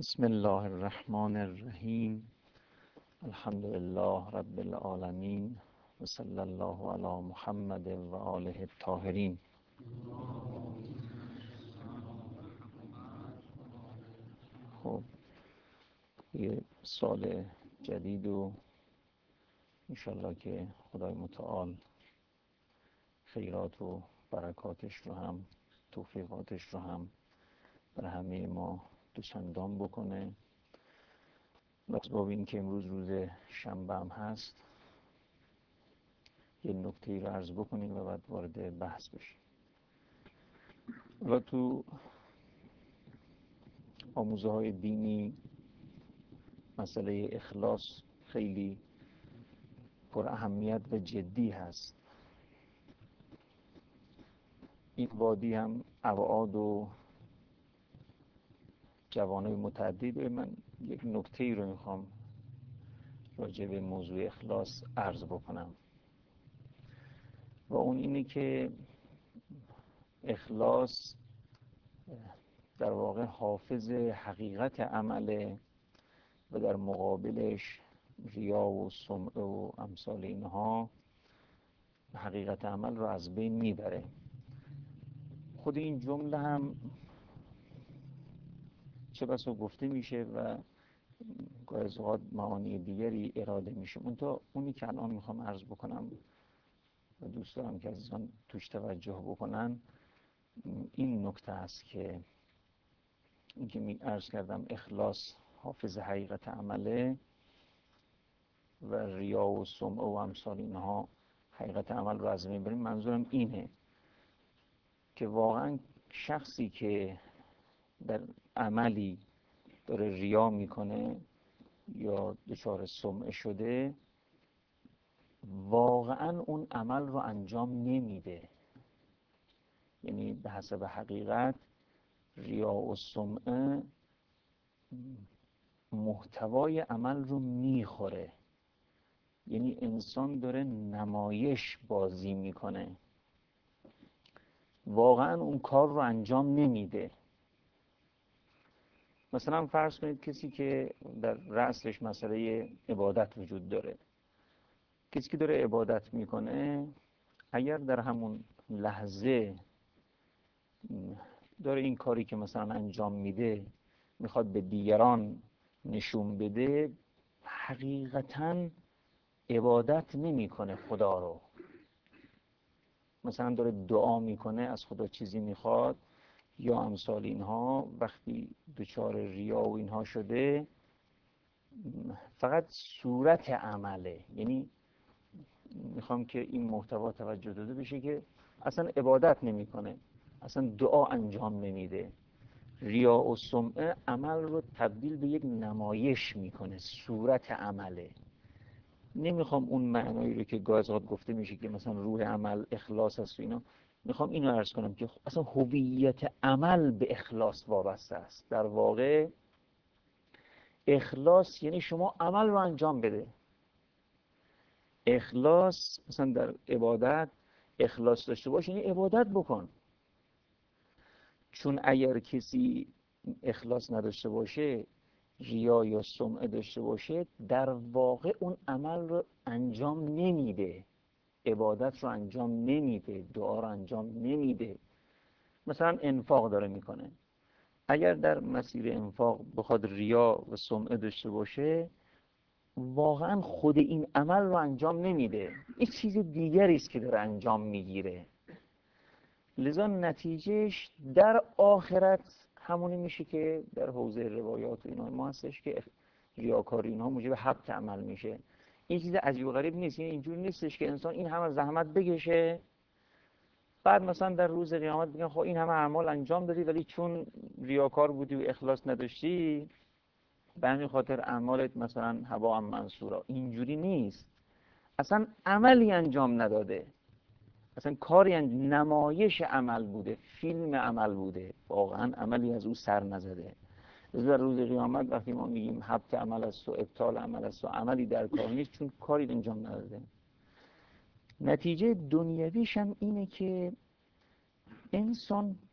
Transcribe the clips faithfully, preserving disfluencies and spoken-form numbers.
بسم الله الرحمن الرحیم. الحمد لله رب العالمین و صلی الله علی محمد و آله الطاهرین. خب یه سال جدید و انشالله که خدای متعال خیرات و برکاتش رو هم توفیقاتش رو هم بر همه ما دوچندان بکنه. اسباب این که امروز روز شنبه هم هست یه نکته ای رو عرض بکنیم و بعد وارد بحث بشیم. حالا تو آموزه های دینی مسئله اخلاص خیلی پر اهمیت و جدی هست. این وادی هم ابعاد و جوانب متعدده. من یک نکته ای رو میخوام راجع به موضوع اخلاص عرض بکنم و اون اینه که اخلاص در واقع حافظ حقیقت عمله و در مقابلش ریا و سمعه و امثال اینها حقیقت عمل رو از بین میبره. خود این جمله هم چه بسا گفته میشه و گاهی از اوقات معانی دیگری اراده میشه. منتها اونی که الان میخوام عرض بکنم و دوست دارم که عزیزان توش توجه بکنن این نکته است که این که می عرض کردم اخلاص حافظ حقیقت عمله و ریا و سمعه و امثال اینها حقیقت عمل رو از بین بریم. منظورم اینه که واقعا شخصی که در عملی داره ریا میکنه یا دچار سمعه شده واقعا اون عمل رو انجام نمیده. یعنی به حسب حقیقت ریا و سمعه محتوای عمل رو میخوره. یعنی انسان داره نمایش بازی میکنه، واقعا اون کار رو انجام نمیده. مثلا فرض کنید کسی که در رأسش مسئله عبادت وجود داره، کسی که داره عبادت میکنه اگر در همون لحظه داره این کاری که مثلا انجام میده میخواد به دیگران نشون بده، حقیقتاً عبادت نمیکنه خدا رو. مثلا داره دعا میکنه، از خدا چیزی میخواد یا امثال اینها. وقتی دچار ریا و اینها شده فقط صورت عمله. یعنی میخوام که این محتوا توجه داده بشه که اصلا عبادت نمیکنه، اصلا دعا انجام نمیده. ریا و سمعه عمل رو تبدیل به یک نمایش میکنه، صورت عمله. نمیخوام اون معنایی رو که گاهی اوقات گفته میشه که مثلا روح عمل اخلاص هست و اینا، میخوام اینو عرض کنم که اصلا هویت عمل به اخلاص وابسته است. در واقع اخلاص یعنی شما عمل رو انجام بده. اخلاص مثلا در عبادت اخلاص داشته باش یعنی عبادت بکن. چون اگر کسی اخلاص نداشته باشه، ریا یا سمعه داشته باشه، در واقع اون عمل رو انجام نمیده، عبادت رو انجام نمیده، دعا رو انجام نمیده. مثلا انفاق داره میکنه، اگر در مسیر انفاق بخواد ریا و سمعه داشته باشه واقعا خود این عمل رو انجام نمیده، این چیز دیگری است که داره انجام میگیره. لذا نتیجهش در آخرت همونی میشه که در حوزه روایات و اینا ما هستش که ریاکاری اینها موجب حبط عمل میشه. این چیز عجیب و غریب نیست. یعنی اینجوری نیستش که انسان این همه زحمت بکشه بعد مثلا در روز قیامت بگن خب این همه اعمال انجام دادی ولی چون ریاکار بودی و اخلاص نداشتی به همین خاطر اعمالت مثلا هباء منثورا. اینجوری نیست. اصلا عملی انجام نداده، اصلا کاری انجام، نمایش عمل بوده، فیلم عمل بوده، واقعا عملی از او سر نزده. در روز قیامت وقتی ما میگیم حبط عمل است و ابطال عمل است و عملی در کار نیست چون کاری انجام نداده. نتیجه دنیویش هم اینه که انسان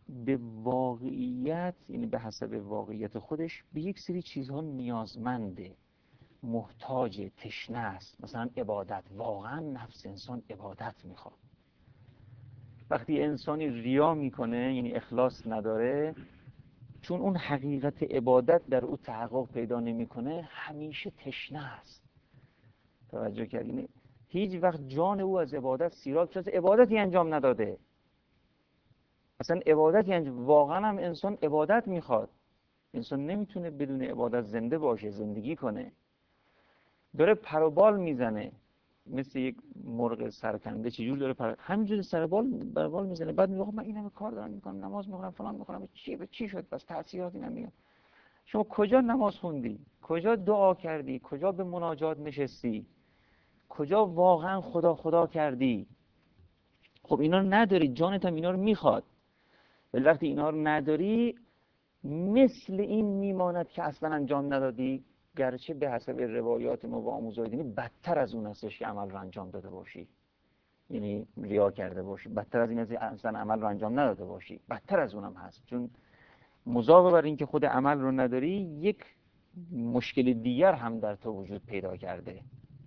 به واقعیت، یعنی به حسب واقعیت خودش، به یک سری چیزها نیازمنده، محتاج، تشنه است. مثلا عبادت، واقعا نفس انسان عبادت میخواد. وقتی انسانی ریا میکنه، یعنی اخلاص نداره، چون اون حقیقت عبادت در او تحقق پیدا نمیکنه، همیشه تشنه است. توجه کردین؟ هیچ وقت جان او از عبادت سیراب شده، عبادتی انجام نداده. اصلا عبادتی انجام، واقعا هم انسان عبادت میخواد. انسان نمیتونه بدون عبادت زنده باشه، زندگی کنه. داره پر و بال میزنه مثل یک مرغ سرکنده، چجور داره پر... همینجوری سر بال بر بال میزنه، بعد میگه من این همه کار دارم میکنم، نماز میخونم، فلان میکنم، چی به چی شد؟ بس تأثیراتی نمیاد. شما کجا نماز خوندی؟ کجا دعا کردی؟ کجا به مناجات نشستی؟ کجا واقعا خدا خدا کردی؟ خب اینا رو نداری، جانت هم اینا رو میخواد. ولی وقتی اینا رو نداری، مثل این میماند که اصلا انجام ندادی، گرچه به حسب روایات ما و آموزهای دینی بدتر از اون هستش که عمل رو انجام داده باشی، یعنی ریا کرده باشی. بدتر از این است اصلا عمل رو انجام نداده باشی، بدتر از اونم هست. چون مضافه بر این که خود عمل رو نداری، یک مشکل دیگر هم در تو وجود پیدا کرده.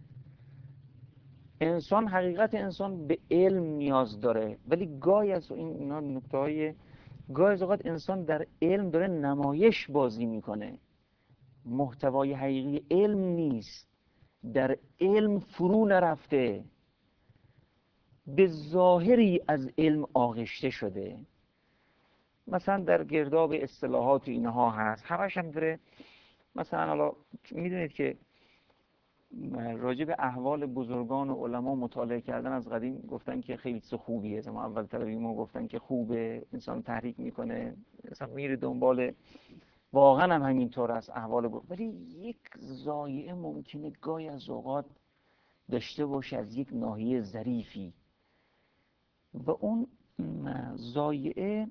انسان، حقیقت انسان به علم نیاز داره، ولی گاهی از این اینا نکته‌های، گاهی از اوقات انسان در علم داره نمایش بازی میکنه، محتوای حقیقی علم نیست، در علم فرو نرفته، به ظاهری از علم آغشته شده. مثلا در گرداب اصطلاحات اینها هست، همش هم داره. مثلا حالا میدونید که راجع به احوال بزرگان و علما مطالعه کردن از قدیم گفتن که خیلی چیز خوبیه. ما اول طلبی ما گفتن که خوبه، انسان تحریک میکنه، مثلا میره دنبال، واقعا هم همینطور است احوال بود. ولی یک ضایعه ممکنه گاهی از اوقات داشته باشه از یک ناحیه ظریفی، و اون ضایعه،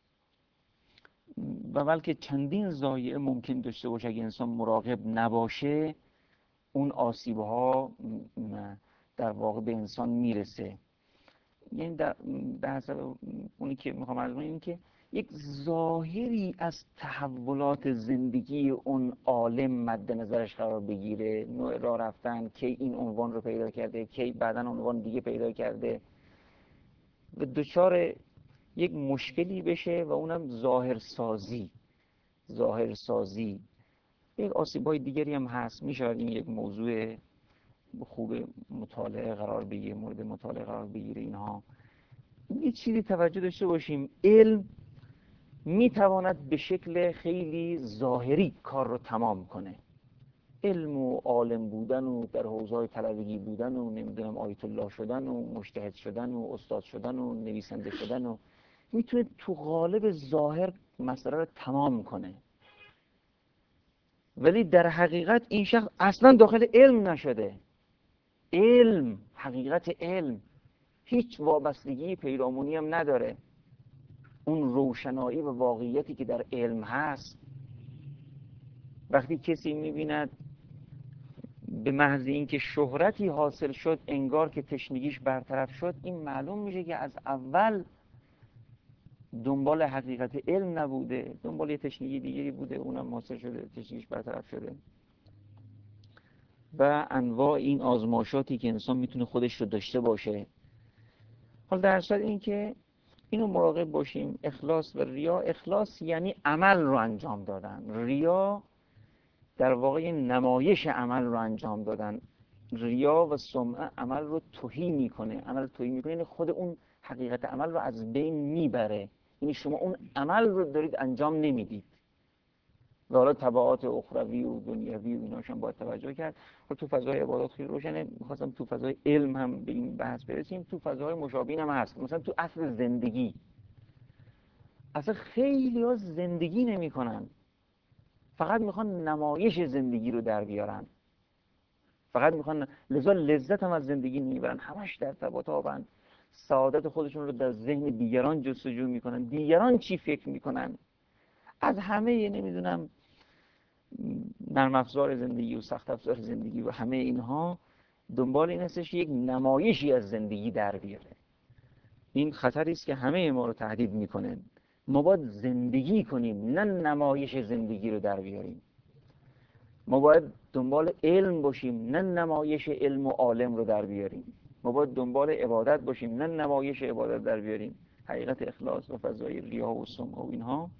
و بلکه چندین ضایعه ممکن داشته باشه اگه انسان مراقب نباشه، اون آسیب‌ها در واقع به انسان میرسه. یعنی در به حسب اونی که میخوام عرض کنم این که یک ظاهری از تحولات زندگی اون عالم مد نظرش قرار بگیره، نوع راه رفتن، کی این عنوان رو پیدا کرده، کی بعداً عنوان دیگه پیدا کرده، و دچار یک مشکلی بشه، و اونم ظاهرسازی. ظاهرسازی یک آسیب‌های دیگری هم هست، میشه این یک موضوع خوب مطالعه قرار بگیره، مورد مطالعه قرار بگیره. اینها یه چیزی توجه داشته باشیم، علم میتواند به شکل خیلی ظاهری کار رو تمام کنه. علم و عالم بودن و در حوزه‌های طلبگی بودن و نمیدونم آیت الله شدن و مجتهد شدن و استاد شدن و نویسنده شدن و میتونه تو قالب ظاهر مسئله رو تمام کنه، ولی در حقیقت این شخص اصلا داخل علم نشده. علم، حقیقت علم هیچ وابستگی پیرامونی هم نداره. اون روشنایی و واقعیتی که در علم هست، وقتی کسی میبیند به محض اینکه شهرتی حاصل شد انگار که تشنگیش برطرف شد، این معلوم میشه که از اول دنبال حقیقت علم نبوده، دنبال یه تشنگی دیگری بوده، اونم حاصل شده، تشنگیش برطرف شده. و انواع این آزمایشاتی که انسان میتونه خودش رو داشته باشه. حال در صورت این که اینو مراقب باشیم، اخلاص و ریا. اخلاص یعنی عمل رو انجام دادن، ریا در واقع نمایش عمل رو انجام دادن. ریا و سمعه عمل رو تهی میکنه، عمل تهی میکنه یعنی خود اون حقیقت عمل رو از بین میبره، یعنی شما اون عمل رو دارید انجام نمیدید. و حالا تبعات اخروی و دنیوی و ایناش هم باید توجه کرد. و تو فضای عبادات خیلی روشنه. می‌خواستم تو فضای علم هم به این بحث برسیم. تو فضای مشابه هم هست، مثلا تو اصل زندگی. اصلا خیلی ها زندگی نمی کنن، فقط میخوان نمایش زندگی رو در بیارن، فقط میخوان، لذا لذت هم از زندگی نمیبرن، همش در تب و تابن، سعادت خودشون رو در ذهن دیگران جستجو میکنن، دیگران چی فکر میکنن، از همه نمیدونم نرم افزار زندگی و سخت افزار زندگی و همه اینها دنبال این هستش یک نمایشی از زندگی در بیاره. این خطری است که همه ما رو تهدید میکنه. ما باید زندگی کنیم، نه نمایش زندگی رو در بیاریم. ما باید دنبال علم باشیم، نه نمایش علم و عالم رو در بیاریم. ما باید دنبال عبادت باشیم، نه نمایش عبادت در بیاریم. حقیقت اخلاص و فضای ریا و سمع و اینها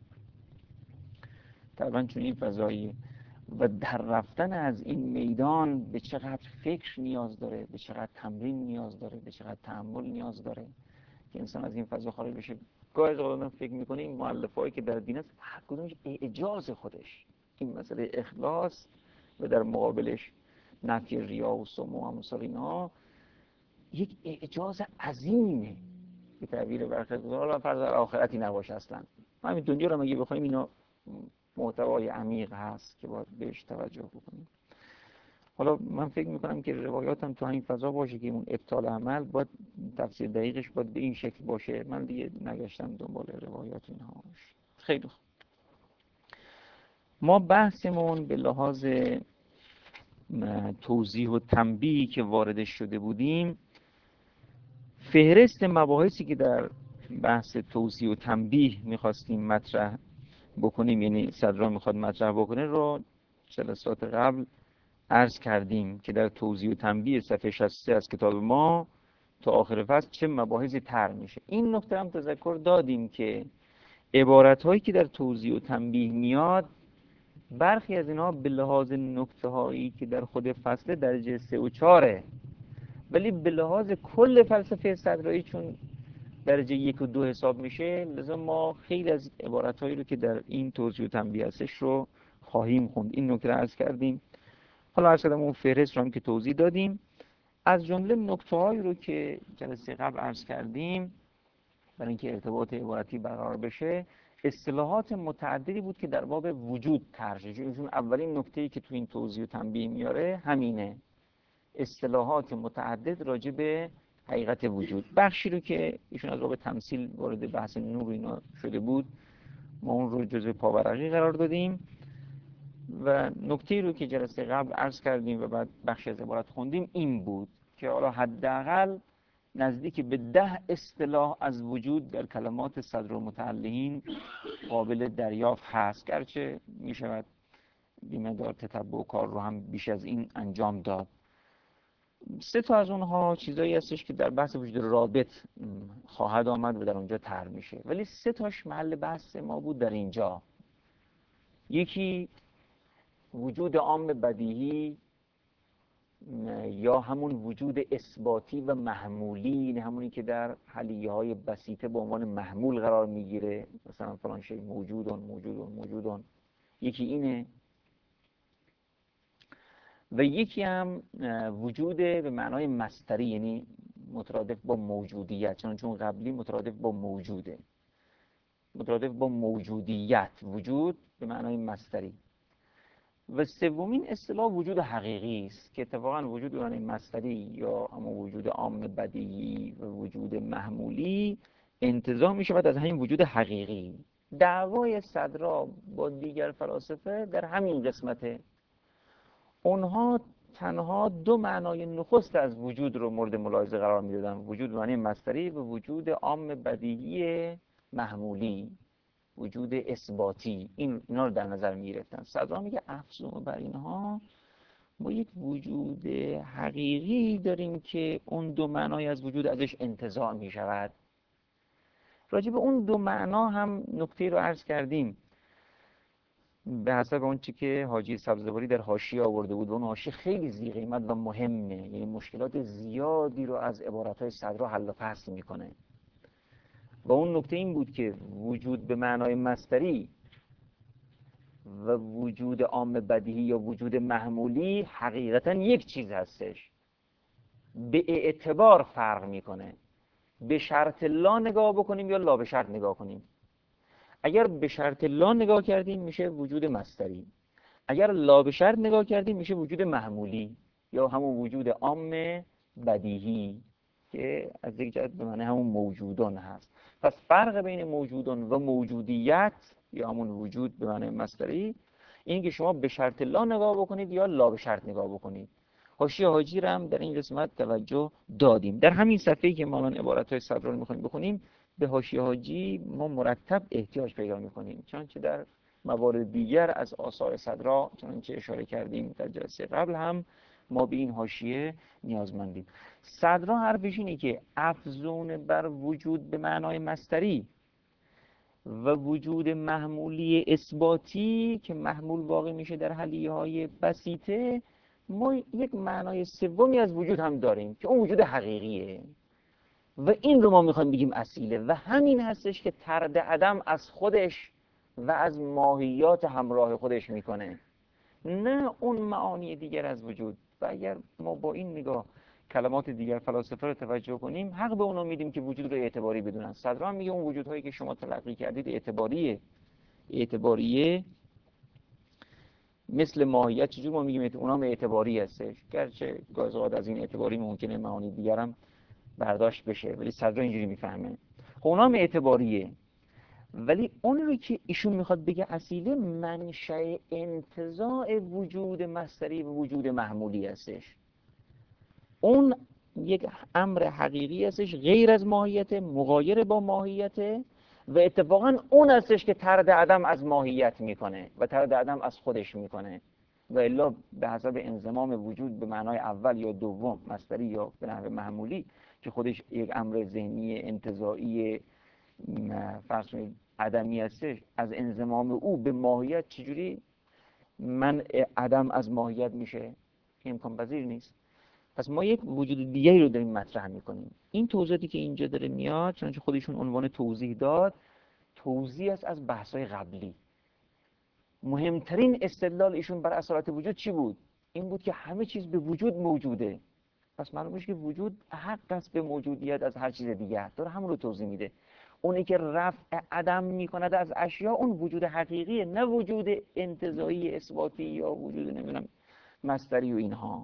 طبعا چون این فضایی و در رفتن از این میدان به چقدر فکر نیاز داره، به چقدر تمرین نیاز داره، به چقدر تأمل نیاز داره که انسان از این فضا خارج بشه. گاهی از اوقات فکر می‌کنه این مؤلفه‌ای که در دین است هر کدومش اعجاز خودش، این مسئله اخلاص و در مقابلش نفی ریا و سمع و امثال اینها یک اعجاز عظیمه به تعبیر برخی حالا فرض در آخرتی نباشه اصلا. ما همین دنیا رو مگه بخوایم اینا محتوای عمیق هست که باید بهش توجه بکنیم. حالا من فکر میکنم که روایاتم تو همین فضا باشه که اون ابطال عمل باید تفسیر دقیقش باید به این شکل باشه. من دیگه نگشتم دنبال روایات اینها. خیلی خوب. ما بحثمون به لحاظ توضیح و تنبیهی که واردش شده بودیم، فهرست مباحثی که در بحث توضیح و تنبیه میخواستیم مطرح بکنیم، یعنی صدرا میخواد مطرح بکنه، رو جلسات قبل عرض کردیم که در توضیح و تنبیه صفحه شصت و سه از کتاب ما تا آخر فصل چه مباحثی طرح میشه. این نکته هم تذکر دادیم که عبارت هایی که در توضیح و تنبیه میاد، برخی از اینها به لحاظ نکته هایی که در خود فصل درجه سه و چاره، ولی به لحاظ کل فلسفه صدرایی چون درجه یک و دو حساب میشه، لذا ما خیلی از عبارت هایی رو که در این توضیح و تنبیه هستش رو خواهیم خوند. این نکته رو عرض کردیم. حالا عرض کردم اون فهرست رو هم که توضیح دادیم. از جمله نکته هایی رو که جلسه قبل عرض کردیم برای اینکه ارتباط عبارتی برقرار بشه، اصطلاحات متعددی بود که در باب وجود طرح شد. چون اولین نکته‌ای که تو این توضیح و تنبیه میاره همینه، اصطلاحات متعدد راجع به حقیقت وجود. بخشی رو که ایشون از باب تمثیل وارد بحث نور اینا شده بود، ما اون رو جزء پاورقی قرار دادیم و نکته‌ای رو که جلسه قبل عرض کردیم و بعد بخشی از عبارت خوندیم این بود که حالا حداقل نزدیک به ده اصطلاح از وجود در کلمات صدرالمتعلقین قابل دریافت هست، گرچه می شود بی‌مقدار تتبع و کار رو هم بیش از این انجام داد. سه تا از اونها چیزایی هستش که در بحث وجود رابط خواهد آمد و در اونجا طرح میشه، ولی سه تاش محل بحث ما بود در اینجا. یکی وجود عام بدیهی یا همون وجود اثباتی و محمولی، یعنی همونی که در حلیه های بسیطه به عنوان محمول قرار میگیره، مثلا فلان شی موجودون موجودون موجودون، یکی اینه. و یکی هم وجود به معنای مصدری، یعنی مترادف با موجودیت، چون چون قبلی مترادف با موجوده، مترادف با موجودیت، وجود به معنای مصدری. و سومین اصطلاح وجود حقیقی است که اتفاقا وجود به معنای مصدری یا اما وجود عام بدیهی و وجود محمولی انتزاع می شود از همین وجود حقیقی. دعوای صدرا با دیگر فلاسفه در همین قسمته. اونها تنها دو معنای نخست از وجود رو مورد ملاحظه قرار میدادن، وجود به معنی مصدری و وجود عام بدیهی محمولی، وجود اثباتی. این اینا رو در نظر میگرفتن. صدرا میگه افزون بر اینها ما یک وجود حقیقی داریم که اون دو معنای از وجود ازش انتزاع میشود. راجع به اون دو معنا هم نکته رو عرض کردیم به حسب اون چی که حاجی سبزواری در حاشیه آورده بود. اون حاشیه خیلی ذی قیمت و مهمه، یعنی مشکلات زیادی رو از عبارات‌های صدرا حل و فصل میکنه. و اون نکته این بود که وجود به معنای مصدری و وجود عام بدیهی یا وجود محمولی حقیقتا یک چیز هستش، به اعتبار فرق میکنه. به شرط لا نگاه بکنیم یا لا به شرط نگاه کنیم. اگر به شرط لا نگاه کردیم میشه وجود مصدری، اگر لا به شرط نگاه کردیم میشه وجود محمولی یا همون وجود عام بدیهی که از یک جهت به معنی همون موجودان هست. پس فرق بین موجودان و موجودیت یا همون وجود به معنی مصدری این که شما به شرط لا نگاه بکنید یا لا به شرط نگاه بکنید. حاشیه حاجی رو هم در این قسمت توجه دادیم. در همین صفحه‌ای که ما الان عبارت‌های صدرا رو می‌خوایم بخونیم به حاشیه حاجی ما مرتب احتیاج پیدا میکنیم، چنانچه در موارد دیگر از آثار صدرا چنانچه اشاره کردیم در جلسه قبل هم ما به این حاشیه نیازمندیم. صدرا حرفش اینه که افزون بر وجود به معنای مصدری و وجود محمولی اثباتی که محمول واقع میشه در حلیه های بسیطه، ما یک معنای سومی از وجود هم داریم که اون وجود حقیقیه و این رو ما میخوایم بگیم اصیله و همین هستش که طرد عدم از خودش و از ماهیات همراه خودش میکنه، نه اون معانی دیگر از وجود. و اگر ما با این نگاه کلمات دیگر فلاسفه رو توجه کنیم، حق به اونا میدیم که وجود رو اعتباری بدونن. صدرا هم میگه اون وجودهایی که شما تلقی کردید اعتباریه. اعتباریه مثل ماهیت. چجور ما میگیم اونا هم اعتباری هستش، گرچه گاهی اوقات از این اعتباری ممکنه معانی دیگر هم برداشت بشه، ولی صدرا اینجوری میفهمه. خب اونا هم اعتباریه، ولی اون رو که ایشون میخواد بگه اصیله منشأ انتزاع وجود مصدری و وجود محمولی هستش. اون یک امر حقیقی هستش غیر از ماهیت، مغایر با ماهیت و اتفاقا اون هستش که طرد عدم از ماهیت میکنه و طرد عدم از خودش میکنه و الا به حسب انضمام وجود به معنای اول یا دوم مصدری یا به نحو محمولی که خودش یک امر ذهنی انتزاعی فرض کنید عدمی هستش، از انضمام او به ماهیت چجوری من عدم از ماهیت میشه؟ امکان پذیر نیست. پس ما یک وجود دیگری رو داریم مطرح میکنیم. این توضیحاتی که اینجا داره میاد چنانچه خودشون عنوان توضیح داد، توضیح است از بحث‌های قبلی. مهمترین استدلال ایشون بر اصالت وجود چی بود؟ این بود که همه چیز به وجود موجوده. پس معلوم میشه که وجود حق است به موجودیت از هر چیز دیگر. داره همون رو توضیح میده. اونی که رفع عدم میکند از اشیا اون وجود حقیقیه، نه وجود انتزاعی اثباتی یا وجود نمیدونم مصدری و اینها.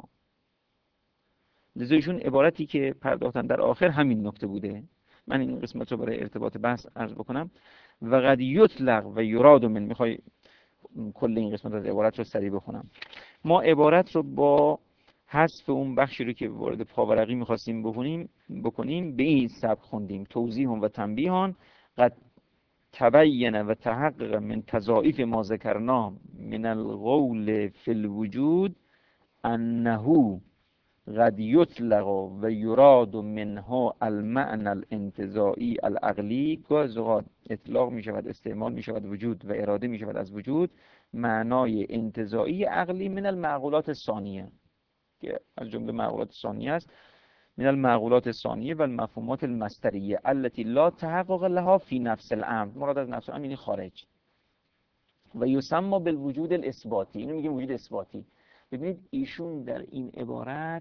لذا ایشون عبارتی که پرداختن در آخر همین نکته بوده. من این قسمت رو برای ارتباط بحث عرض بکنم. و قد یطلق و یراد من، میخوای کل این قسمت از عبارت رو سریع بخونم. ما عبارت رو با حذف اون بخشی رو که وارد پاورقی میخواستیم بکنیم بکنیم به این سبک خوندیم: توضیح و تنبیهان قد تبین و تحقق من تضاعیف ما ذکرنا من القول فی الوجود انه قد یطلق و یراد منه المعنى الانتزاعی العقلی. گاهی اوقات اطلاق می شود، استعمال می شود وجود و اراده می شود از وجود معنای انتزاعی عقلی من المعقولات ثانیه که از جمله معقولات ثانیه است، من المعقولات ثانیه و المفهومات المصدریه التي لا تحقق لها فی نفس الامر. مراد از نفس الامر یعنی خارج. و یسمى بالوجود الاثباتی، اینو میگیم وجود اثباتی. ببینید ایشون در این عبارت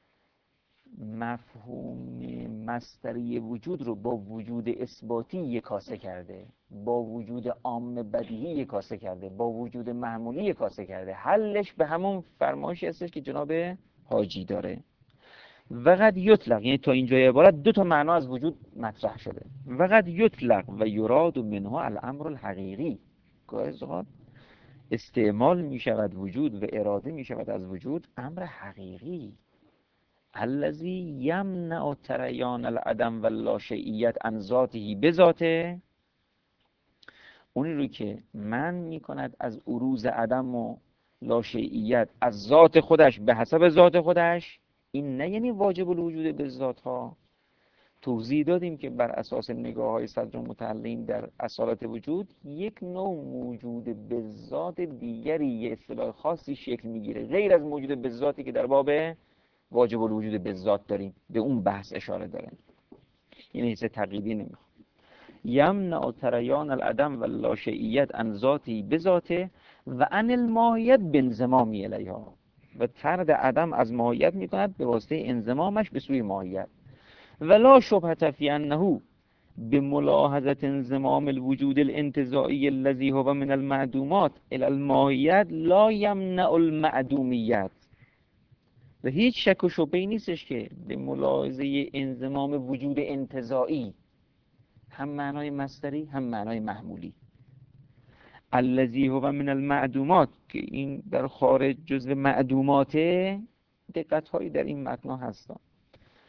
مفهوم مصدری وجود رو با وجود اثباتی یکاسه کرده، با وجود عام بدیهی یکاسه کرده، با وجود معمولی یکاسه کرده. حلش به همون فرمایشی هستش که جناب حاجی داره. و قد یطلق، یعنی تا اینجای عبارت دو تا معنا از وجود مطرح شده. و قد یطلق و یراد منه الامر الحقیقی. گاهی اوقات استعمال می شود وجود و اراده می شود از وجود امر حقیقی الذی یمنع تریان العدم و اللاشیئیت عن ذاته بذاته، اونی رو که من می کند از عروض عدم و لاشیئیت از ذات خودش به حسب ذات خودش. این نه یعنی واجب الوجود به ذات ها. توضیح دادیم که بر اساس نگاه های صدر متعلین در اصالت وجود یک نوع موجود به ذات دیگری یه اصطلاح خاصی شکل میگیره غیر از موجود به ذاتی که در باب واجب الوجود به ذات داریم. به اون بحث اشاره داره. این حیث تقییدی نمیخوام. یمنع تریان العدم و اللاشیئیت عن ذاتی بذاته و عن الماهیت بانضمامی الیها، و طرد عدم از ماهیت میکند به واسطه انضمامش به سوی ماهیت. ولا شبهة فی انه بملاحظة انضمام الوجود الانتزاعی الذي هو من المعدومات الى الماهیت لا یمنع المعدومیت. و هیچ شک و شبهه‌ای نیستش که به ملاحظه انضمام وجود انتزاعی، هم معنای مصدری هم معنای محمولی، الذی هو من المعدومات، که این در خارج جزو معدوماته، دقت هایی در این متن هستن.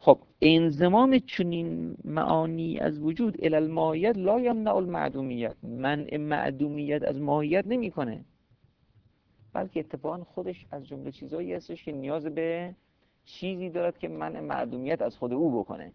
خب انضمام چنین معانی از وجود الی الماهیت لا یمنع المعدومیت، منع معدومیت از ماهیت نمیکنه، بلکه اتفاقا خودش از جمله چیزایی هستش که نیاز به چیزی دارد که منع معدومیت از خود او بکنه.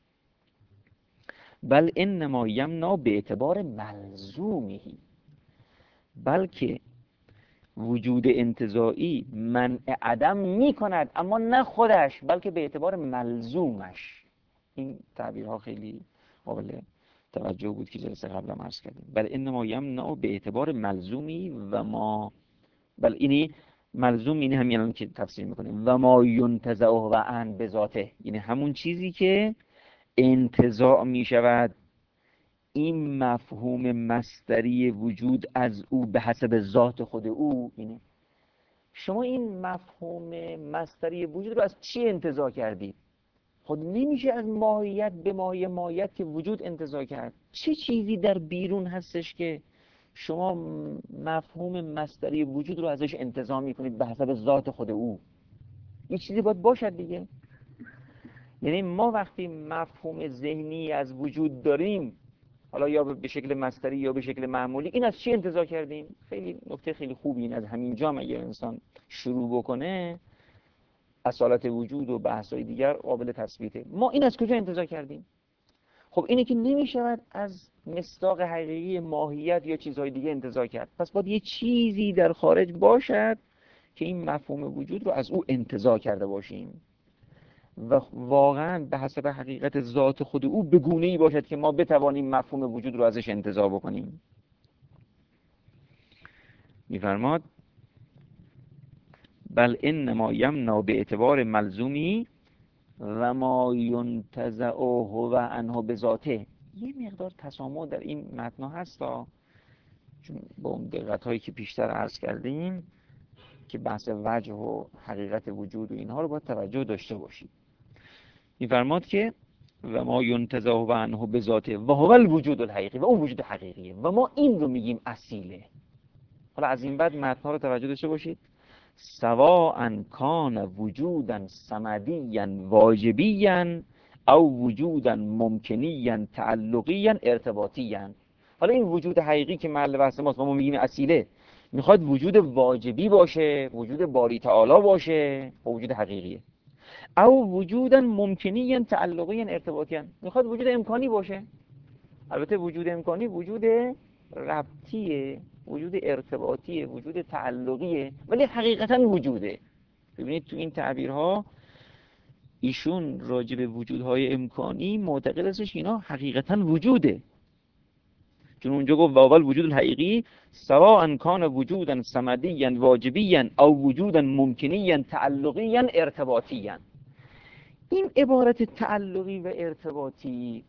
بل انما یمنع به اعتبار ملزومهی، بلکه وجود انتزاعی منع عدم میکند، اما نه خودش بلکه به اعتبار ملزومش. این تعبیرها خیلی قابل توجه بود که جلسه قبل هم عرض کردیم. بل انما یمنع به اعتبار ملزومی و ما، بل اینی ملزوم اینه همین الان که تفسیر میکنیم، و ما ینتزع و ان به ذاته، یعنی همون چیزی که انتزاع میشود این مفهوم مصدری وجود از او به حسب ذات خود او. اینه شما این مفهوم مصدری وجود رو از چی انتزاع کردید؟ خود نمیشه از ماهیت به ماهی ماهیت که وجود انتزاع کرد. چه چیزی در بیرون هستش که شما مفهوم مصدری وجود رو ازش انتزاع میکنید به حسب ذات خود او؟ این چیزی باید باشد دیگه. یعنی ما وقتی مفهوم ذهنی از وجود داریم، حالا یا به شکل مصدری یا به شکل معمولی، این از چی انتزاع کردیم؟ خیلی نکته خیلی خوبی این، از همین جا اگه انسان شروع بکنه اصالت وجود و بحث‌های دیگر قابل تثبیته. ما این از کجا انتزاع کردیم؟ خب اینه که نمیشود از مصداق حقیقی ماهیت یا چیزهای دیگه انتزاع کرد، پس باید یه چیزی در خارج باشد که این مفهوم وجود رو از او انتزاع کرده باشیم و واقعا به حسب حقیقت ذات خود او به گونه‌ای باشد که ما بتوانیم مفهوم وجود رو ازش انتزاع بکنیم. می‌فرماد بل انما یمنع به اعتبار ملزومی و ما ینتزع هو عنه به ذاته. یه مقدار تسامح در این متن هستا، چون با اون دقت هایی که بیشتر عرض کردیم که بحث وجه و حقیقت وجود و اینها رو باید توجه داشته باشید. می‌فرماد که و ما ینتزع هو عنه به ذاته و هو الوجود الحقیقی، و اون وجود حقیقیه و ما این رو میگیم اصیله. حالا از این بعد متن ها رو توجه داشته باشید. سواء کان وجودا صمدیا واجبیا او وجودا ممکنیا تعلقیا ارتباطیا. حالا این وجود حقیقی که محل بحث ماست و ما میگیم اصیله، میخواد وجود واجبی باشه، وجود باری تعالی باشه و وجود حقیقیه، او وجودا ممکنیا تعلقیا ارتباطیا، میخواد وجود امکانی باشه. البته وجود امکانی وجود ربطیه، وجود ارتباطیه، وجود تعلقیه، ولی حقیقتا وجوده. ببینید تو این تعبیرها ایشون راجع به وجودهای امکانی معتقد هستش اینا حقیقتا وجوده، چون اونجا گفت واول وجود الحقیقی سواء کان وجودا صمدیا واجبیا او وجودا ممکنیا تعلقیا ارتباطیا. این عبارت تعلقی و ارتباطی،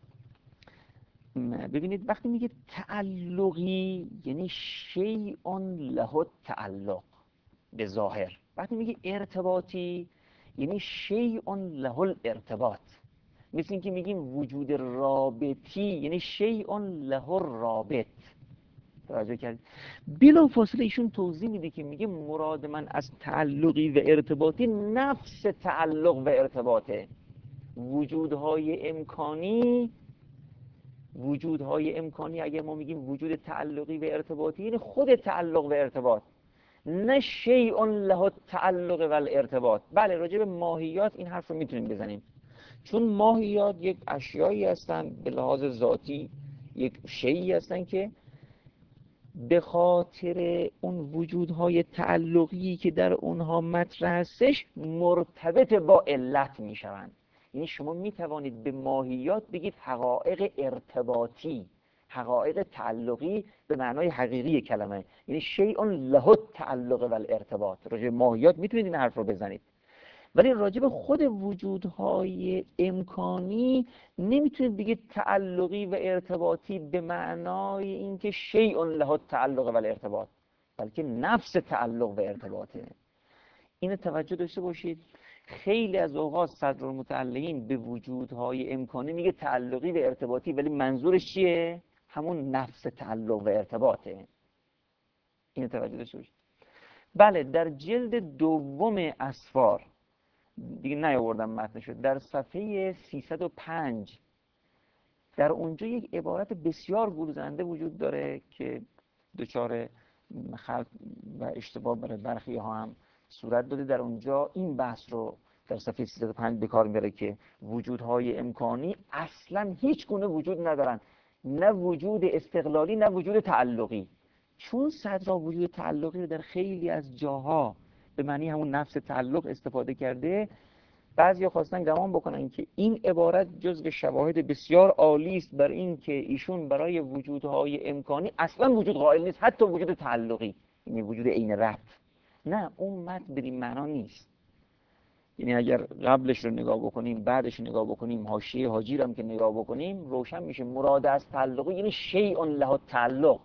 ببینید وقتی میگه تعلقی یعنی شیء له تعلق به ظاهر، وقتی میگه ارتباطی یعنی شیء له الارتباط. مثل این که میگیم وجود رابطی یعنی شیء له رابط. توجه کردید؟ بلا فاصله ایشون توضیح میده که میگه مراد من از تعلقی و ارتباطی نفس تعلق و ارتباطه. وجودهای امکانی وجودهای امکانی اگر ما میگیم وجود تعلقی و ارتباطی یعنی خود تعلق و ارتباط، نه شیء له تعلق و الارتباط. بله راجع به ماهیات این حرف رو میتونیم بزنیم، چون ماهیات یک اشیایی هستند به لحاظ ذاتی، یک شیئی هستن که به خاطر اون وجودهای تعلقی که در اونها مطرح هستش مرتبط با علت میشوند. یعنی شما میتوانید به ماهیات بگید حقایق ارتباطی، حقایق تعلقی به معنای حقیقی کلمه، یعنی شیء له التعلق و الارتباط. راجع به ماهیات میتونید این حرف رو بزنید، ولی راجع به خود وجودهای امکانی نمیتونید بگید تعلقی و ارتباطی به معنای اینکه شیء له التعلق و الارتباط، بلکه نفس تعلق و ارتباطه. اینو توجه داشته باشید. خیلی از اوقات صدرالمتعلقین به وجودهای امکانی میگه تعلقی و ارتباطی، ولی منظورش چیه؟ همون نفس تعلق و ارتباطه. اینو توجه داشته باشید. بله در جلد دوم اسفار دیگه نیاوردم متنشو، در صفحه سیصد و پنج در اونجا یک عبارت بسیار گوزنده وجود داره که دچار خلط و اشتباه برای برخی ها هم صورت داده. در اونجا این بحث رو در صفحه سیصد و پنج به کار میبره که وجودهای امکانی اصلا هیچ گونه وجود ندارن، نه وجود استقلالی نه وجود تعلقی. چون صدرا وجود تعلقی رو در خیلی از جاها به معنی همون نفس تعلق استفاده کرده، بعضیا خواستن گمان بکنن که این عبارت جزو شواهد بسیار عالی است بر این که ایشون برای وجودهای امکانی اصلا وجود قائل نیست، حتی وجود تعلقی، یعنی وجود عین ربط. نه، اون متن به این معنا نیست. یعنی اگر قبلش رو نگاه بکنیم بعدش رو نگاه بکنیم حاشیه حاجی رو هم که نگاه بکنیم روشن میشه مراد از تعلقی یعنی شیء له تعلق.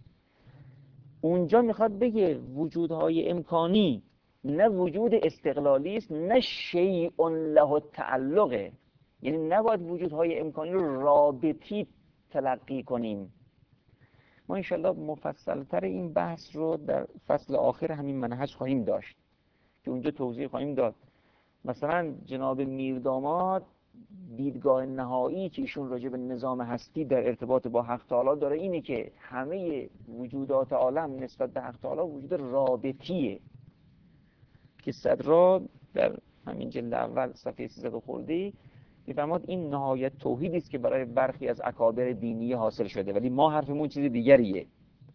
اونجا میخواد بگه وجودهای امکانی نه وجود استقلالی است نه شیء له تعلقه، یعنی نباید وجودهای امکانی رو رابطی تلقی کنیم. ما انشالله مفصلتر این بحث رو در فصل آخر همین منهج خواهیم داشت که اونجا توضیح خواهیم داد. مثلا جناب میرداماد دیدگاه نهایی که ایشون راجع به نظام هستی در ارتباط با حق تعالی داره اینه که همه وجودات عالم نسبت به حق تعالی وجود رابطیه، که صدرا در همین جلد اول صفحه سیصد خورده میفرماد این نهایت توحیدی است که برای برخی از اکابر دینی حاصل شده، ولی ما حرفمون چیز دیگریه،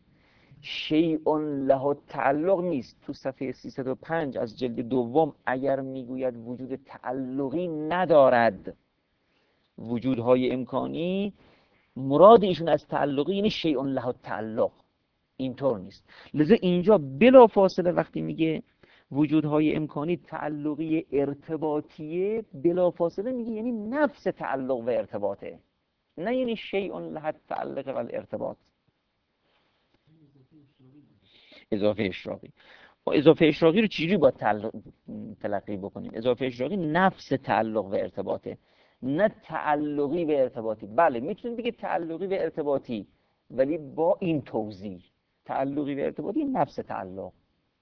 شیء له تعلق نیست. تو صفحه سیصد و پنج از جلد دوم اگر میگوید وجود تعلقی ندارد وجودهای امکانی، مراد ایشون از تعلقی یعنی شیء له تعلق، اینطور نیست. لذا اینجا بلا فاصله وقتی میگه وجودهای امکانی تعلقی ارتباطیه، بلا فاصله میگه یعنی نفس تعلق و ارتباطه، نه یعنی شیء له تعلق و الارتباط. اضافه اشراقی و اضافه اشراقی رو چجوری باید تلقی بکنیم؟ اضافه اشراقی نفس تعلق و ارتباطه، نه تعلقی و ارتباطی. بله میتونید بگید تعلقی و ارتباطی، ولی با این توضیح: تعلقی و ارتباطی نفس تعلق.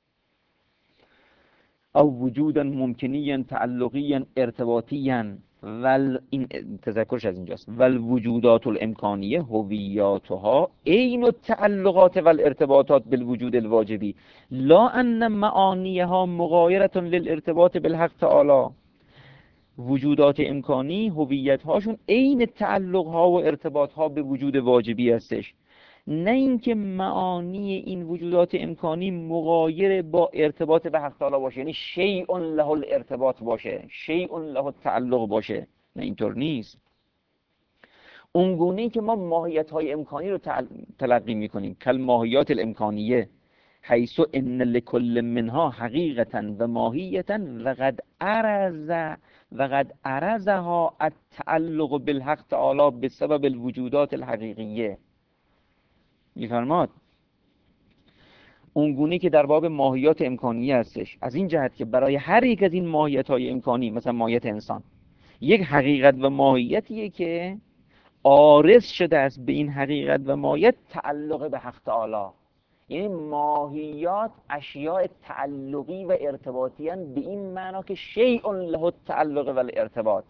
او وجودا ممکنیا تعلقیا ارتباطیا ول این تذکرش از اینجاست، ول وجودات الامکانیه هویاتها عین التعلقات والارتباطات بالوجود الواجبی لا ان معانیها مغایرة للارتباط بالحق تعالی. وجودات امکانی هویت هاشون عین تعلق ها و ارتباط ها به وجود واجبی هستش، نه اینکه معانی این وجودات امکانی مغایر با ارتباط به حق تعالی باشه، یعنی شیء له الارتباط باشه، شیء له التعلق باشه. نه، اینطور نیست. اونگونه‌ای که ما ماهیت های امکانی رو تلقی میکنیم کل ماهیات الامکانیه حیث ان لکل منها حقیقتا و ماهیتا و قد عرض و قد عرضها التعلق بالحق تعالی بسبب الوجودات الحقیقیه. میفرماد اونگونه که در باب ماهیات امکانیه هستش، از این جهت که برای هر یک از این ماهیت های امکانی، مثلا ماهیت انسان، یک حقیقت و ماهیتیه که عارض شده است به این حقیقت و ماهیت تعلق به حق تعالی. یعنی ماهیات اشیاء تعلقی و ارتباطی هستند به این معنا که شیء له التعلق و الارتباط.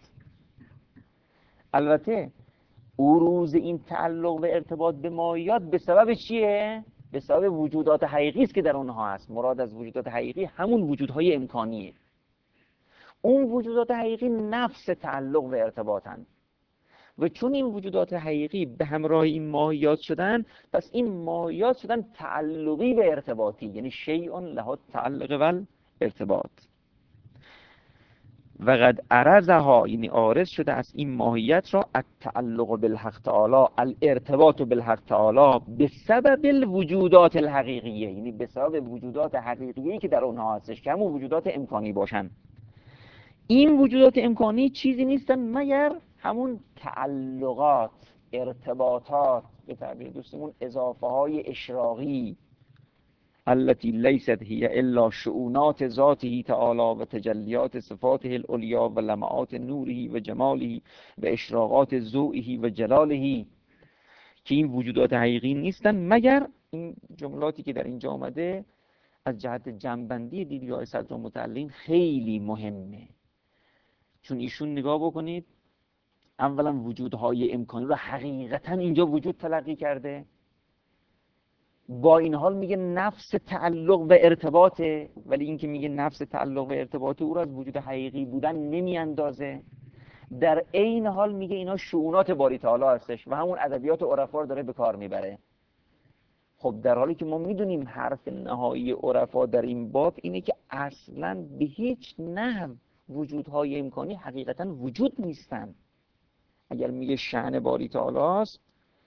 البته عروض این تعلق و ارتباط به ماهیات به سبب چیه؟ به سبب وجودات حقیقی است که در اونها هست. مراد از وجودات حقیقی همون وجودهای امکانیه. اون وجودات حقیقی نفس تعلق و ارتباطن و چون این وجودات حقیقی به همراه این ماهیات شدن، پس این ماهیات شدن تعلقی و ارتباطی، یعنی شیء له التعلق و الارتباط. و قد عرضها یعنی عارض شده از این ماهیت را التعلق بالحق تعالی الارتباط بالحق تعالی به سبب الوجودات الحقیقیه، یعنی به سبب وجودات حقیقیه که در اونها هستش که همون وجودات امکانی باشن. این وجودات امکانی چیزی نیستن مگر همون تعلقات، ارتباطات، به تعبیر دوستمون اضافه های اشراقی، التي لیست هی الا شؤونات ذاته تعالی و تجلیات صفاته العلیا و لمعات نوره و جماله و اشراقات ضوئه و جلاله، که این وجودات حقیقی نیستن مگر این جملاتی که در اینجا آمده از جهت جنبندی دیدگاه صدر متعلم خیلی مهمه. چون ایشون نگاه بکنید اولا وجودهای امکانی رو حقیقتا اینجا وجود تلقی کرده، با این حال میگه نفس تعلق و ارتباطه، ولی این که میگه نفس تعلق و ارتباطه او رو از وجود حقیقی بودن نمیاندازه. در عین حال میگه اینا شؤونات باری تعالی هستش و همون ادبیات عرفا رو داره به کار میبره. خب در حالی که ما میدونیم حرف نهایی عرفا در این باب اینه که اصلا به هیچ نحو وجودهای امکانی حقیقتا وجود نیستن. اگر میگه شأن باری تعالی است،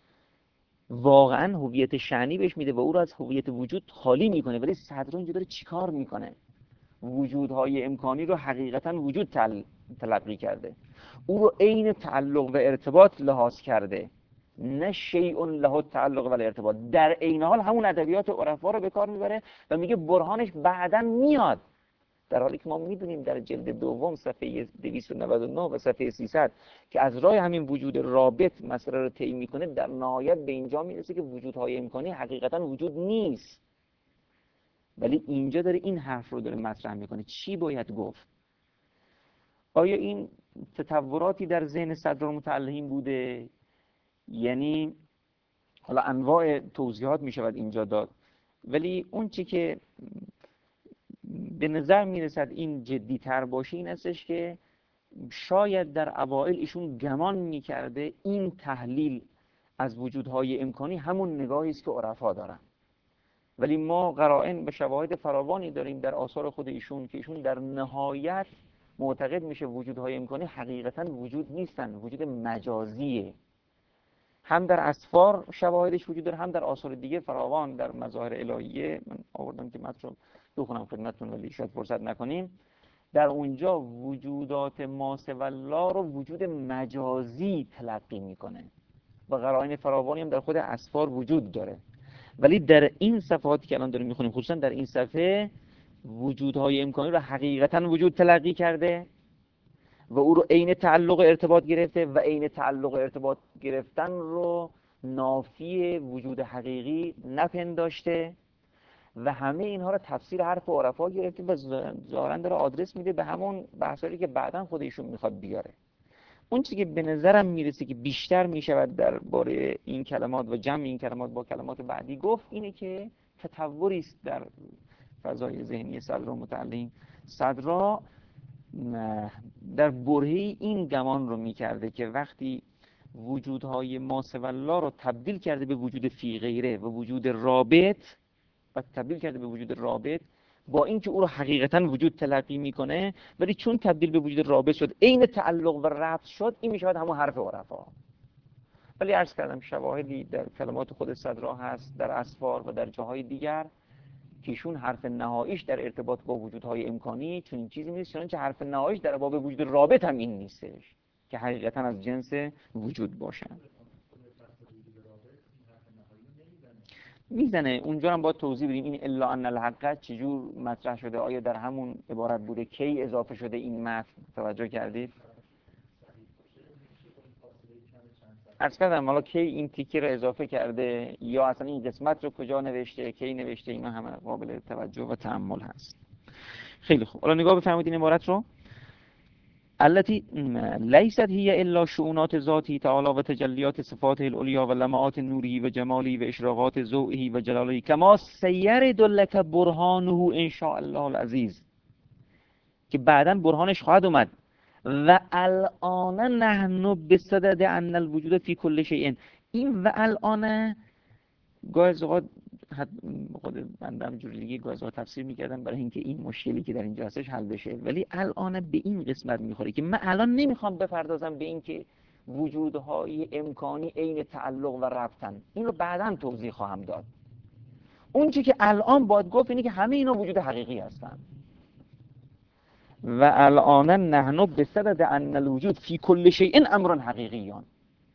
واقعا هویت شأنی بهش میده و او رو از هویت وجود خالی میکنه، ولی صدر اینجا داره چیکار میکنه؟ وجودهای امکانی رو حقیقتا وجود تل... تلقی کرده، او رو عین تعلق و ارتباط لحاظ کرده، نه شیء له تعلق و ارتباط. در عین حال همون ادبیات عرفا رو به کار میبره و میگه برهانش بعداً میاد، در حالی که ما میدونیم در جلد دوم صفحه دویست و نود و نه و صفحه سیصد که از راه همین وجود رابط مسئله رو طی میکنه، در نهایت به اینجا میرسه که وجودهای امکانی حقیقتا وجود نیست. ولی اینجا داره این حرف رو داره مطرح میکنه. چی باید گفت؟ آیا این تطوراتی در ذهن صدرالمتعلقین بوده؟ یعنی حالا انواع توضیحات میشود اینجا داد، ولی اون چی که به نظر میرسد این جدی تر باشه این استش که شاید در اوائل ایشون گمان میکرده این تحلیل از وجودهای امکانی همون نگاهی است که عرفا دارن، ولی ما قرائن و شواهد فراوانی داریم در آثار خود ایشون که ایشون در نهایت معتقد میشه وجودهای امکانی حقیقتا وجود نیستن، وجود مجازیه. هم در اسفار شواهدش وجود داره، هم در آثار دیگه فراوان در مظاهر الهیه. من آوردم که متن رو بخونم خدمتتون ولی شاید فرصت نکنیم. در اونجا وجودات ما سوی الله رو وجود مجازی تلقی میکنه و قرائن فراوانی هم در خود اسفار وجود داره، ولی در این صفحاتی که الان داریم میخونیم، خصوصا در این صفحه، وجودهای امکانی رو حقیقتا وجود تلقی کرده و او رو عین تعلق و ارتباط گرفته و عین تعلق و ارتباط گرفتن رو نافی وجود حقیقی نپنداشته و همه اینها رو تفسیر حرف عرفا گرفته و ظاهرا داره آدرس میده به همون بحثایی که بعداً خودشون میخواد بیاره. اون چیزی که به نظرم میرسه که بیشتر میشود درباره این کلمات و جمع این کلمات با کلمات بعدی گفت اینه که تطوری است در فضای ذهنی صدرالمتعلقین. صدرا در برهه این گمان رو میکرده که وقتی وجودهای ما سوی الله رو تبدیل کرده به وجود فی غیره و وجود رابط و تبدیل کرده به وجود رابط، با اینکه او رو حقیقتا وجود تلقی میکنه، ولی چون تبدیل به وجود رابط شد، عین تعلق و ربط شد، این میشود همون حرف عرفا. ولی عرض کردم شواهدی در کلمات خود صدرا هست، در اسفار و در جاهای دیگر، که ایشون حرف نهاییش در ارتباط با وجودهای امکانی چون این چیزی نیست، چنانچه حرف نهاییش در باب وجود رابط هم این نیستش که حقیقتا از جنس وجود باشن. میزنه اونجا هم باید توضیح بدیم این الا ان الحق چجور مطرح شده، آیا در همون عبارت بوده، کی اضافه شده این متن، توجه کردید؟ عرض کردم حالا کی این تیکه رو اضافه کرده یا اصلا این قسمت رو کجا نوشته، کی نوشته، اینا همه قابل توجه و تأمل هست. خیلی خوب، حالا نگاه بفرمایید این عبارت رو. التي ليست هي الا شؤونات ذاته تعالى و تجلیات صفاته العليا و لمعات نوره و جماله و اشراقات ذوقه و جلاله كما سيرد لك برهانه ان شاء الله العزیز، که بعداً برهانش خواهد اومد. و الان نحن بصدد ان الوجود فی کل شیء. این و الان گاهی از اوقات خود بنده هم جوری گاهی از اوقات تفسیر میکردم برای اینکه این مشکلی که در اینجا هستش حل بشه، ولی الان به این قسمت میخوره که من الان نمیخوام بپردازم به اینکه وجودهای امکانی عین تعلق و ربطن، این رو بعداً توضیح خواهم داد. اون چی که الان باید گفت اینه که همه اینا وجود حقیقی هستن. و الان نحن بصدد ان الوجود فی کل شیء امر حقیقیان.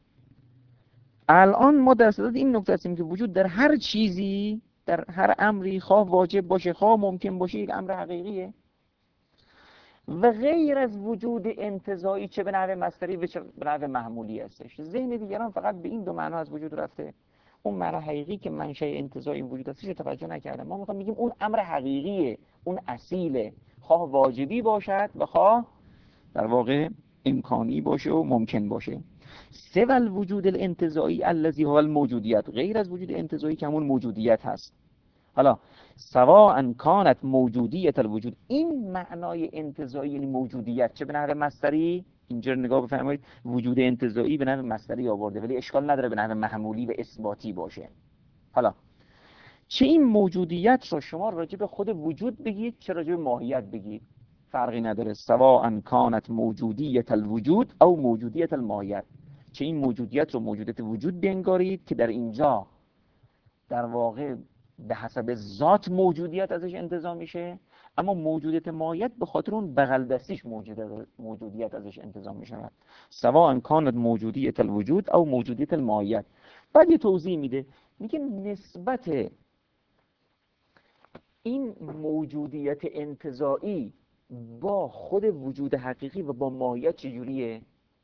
الان ما در صدد این نکته هستیم که وجود در هر چیزی، در هر امری، خواه واجب باشه خواه ممکن باشه، یک امر حقیقیه و غیر از وجود انتزاعی چه به نحو مصدری و چه به نحو محمولی هستش. ذهن دیگران فقط به این دو معنا از وجود رفته. اون معنی حقیقی که منشأ انتزاعی وجود هستش رو توجه نکردن. ما میخوام بگیم اون امر حقیقیه، اون اصیله، خواه واجبی باشد و خواه در واقع امکانی باشه و ممکن باشه. سوى الوجود الانتزاعی الذی هو الموجودیت، غیر از وجود انتزاعی که همون موجودیت هست. حالا سواء کانت موجودیت الوجود، این معنای انتزاعی یعنی موجودیت، چه به نحو مصدری، اینجا نگاه بفرمایید وجود انتزاعی به نحو مصدری آورده ولی اشکال نداره به نحو محمولی و اثباتی باشه. حالا چه این موجودیت رو شما راجع به خود وجود بگید چه راجع به ماهیت بگید فرقی نداره. سواء کانت موجودیت الوجود او موجودیت الماهیت، چه این موجودیت رو موجودیت وجود بنگارید که در اینجا در واقع به حسب ذات موجودیت ازش انتزاع میشه، اما موجودیت ماهیت به خاطر اون بغل دستیش موجودیت ازش انتزاع میشه. سواء کانت موجودیت الوجود او موجودیت الماهیت. بعد یه توضیح میده، میگه نسبت این موجودیت انتزاعی با خود وجود حقیقی و با ماهیت چجوریه؟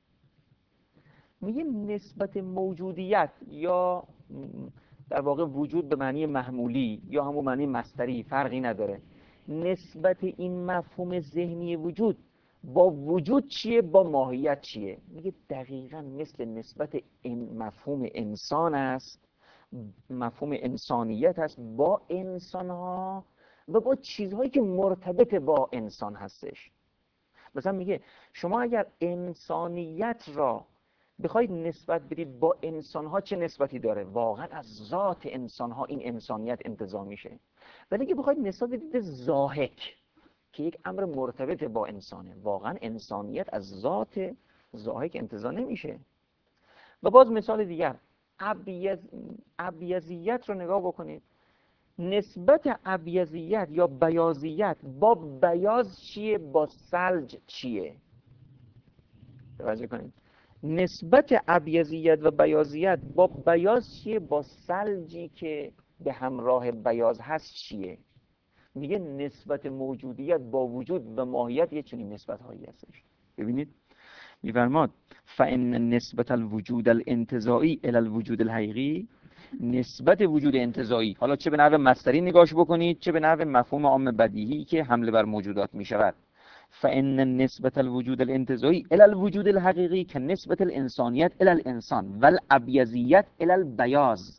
میگه نسبت موجودیت یا در واقع وجود به معنی محمولی یا همون معنی مصدری فرقی نداره، نسبت این مفهوم ذهنی وجود با وجود چیه با ماهیت چیه؟ میگه دقیقاً مثل نسبت این مفهوم انسان است، مفهوم انسانیت است با انسان ها و با چیزهایی که مرتبط با انسان هستش. مثلا میگه شما اگر انسانیت را بخواید نسبت بدید با انسان‌ها چه نسبتی داره؟ واقعا از ذات انسان‌ها این انسانیت انتزاع میشه. ولی اگه بخواید نسبت بدید به ضاحک که یک امر مرتبط با انسانه، واقعا انسانیت از ذات ضاحک انتزاع نمیشه. و باز مثال دیگر ابیض ابیضیت رو نگاه بکنید، نسبت ابیضیت یا بیاضیت با بیاض چیه با ثلج چیه؟ توجه کنید، نسبت ابیضیت و بیاضیت با بیاض چیه با ثلجی که به همراه بیاض هست چیه؟ میگه نسبت موجودیت با وجود و ماهیت یه چنین نسبت هایی هستش. ببینید میفرماد فان نسبت الوجود الانتزاعی الی الوجود الحقیقی، نسبت وجود انتزاعی، حالا چه به نحو مصدری نگاش بکنید چه به نحو مفهوم عام بدیهی که حمله بر موجودات می شود، فان نسبت الوجود الانتزاعی الی الوجود الحقیقی که نسبت الانسانیت الی الانسان و الابیضیت الی البیاض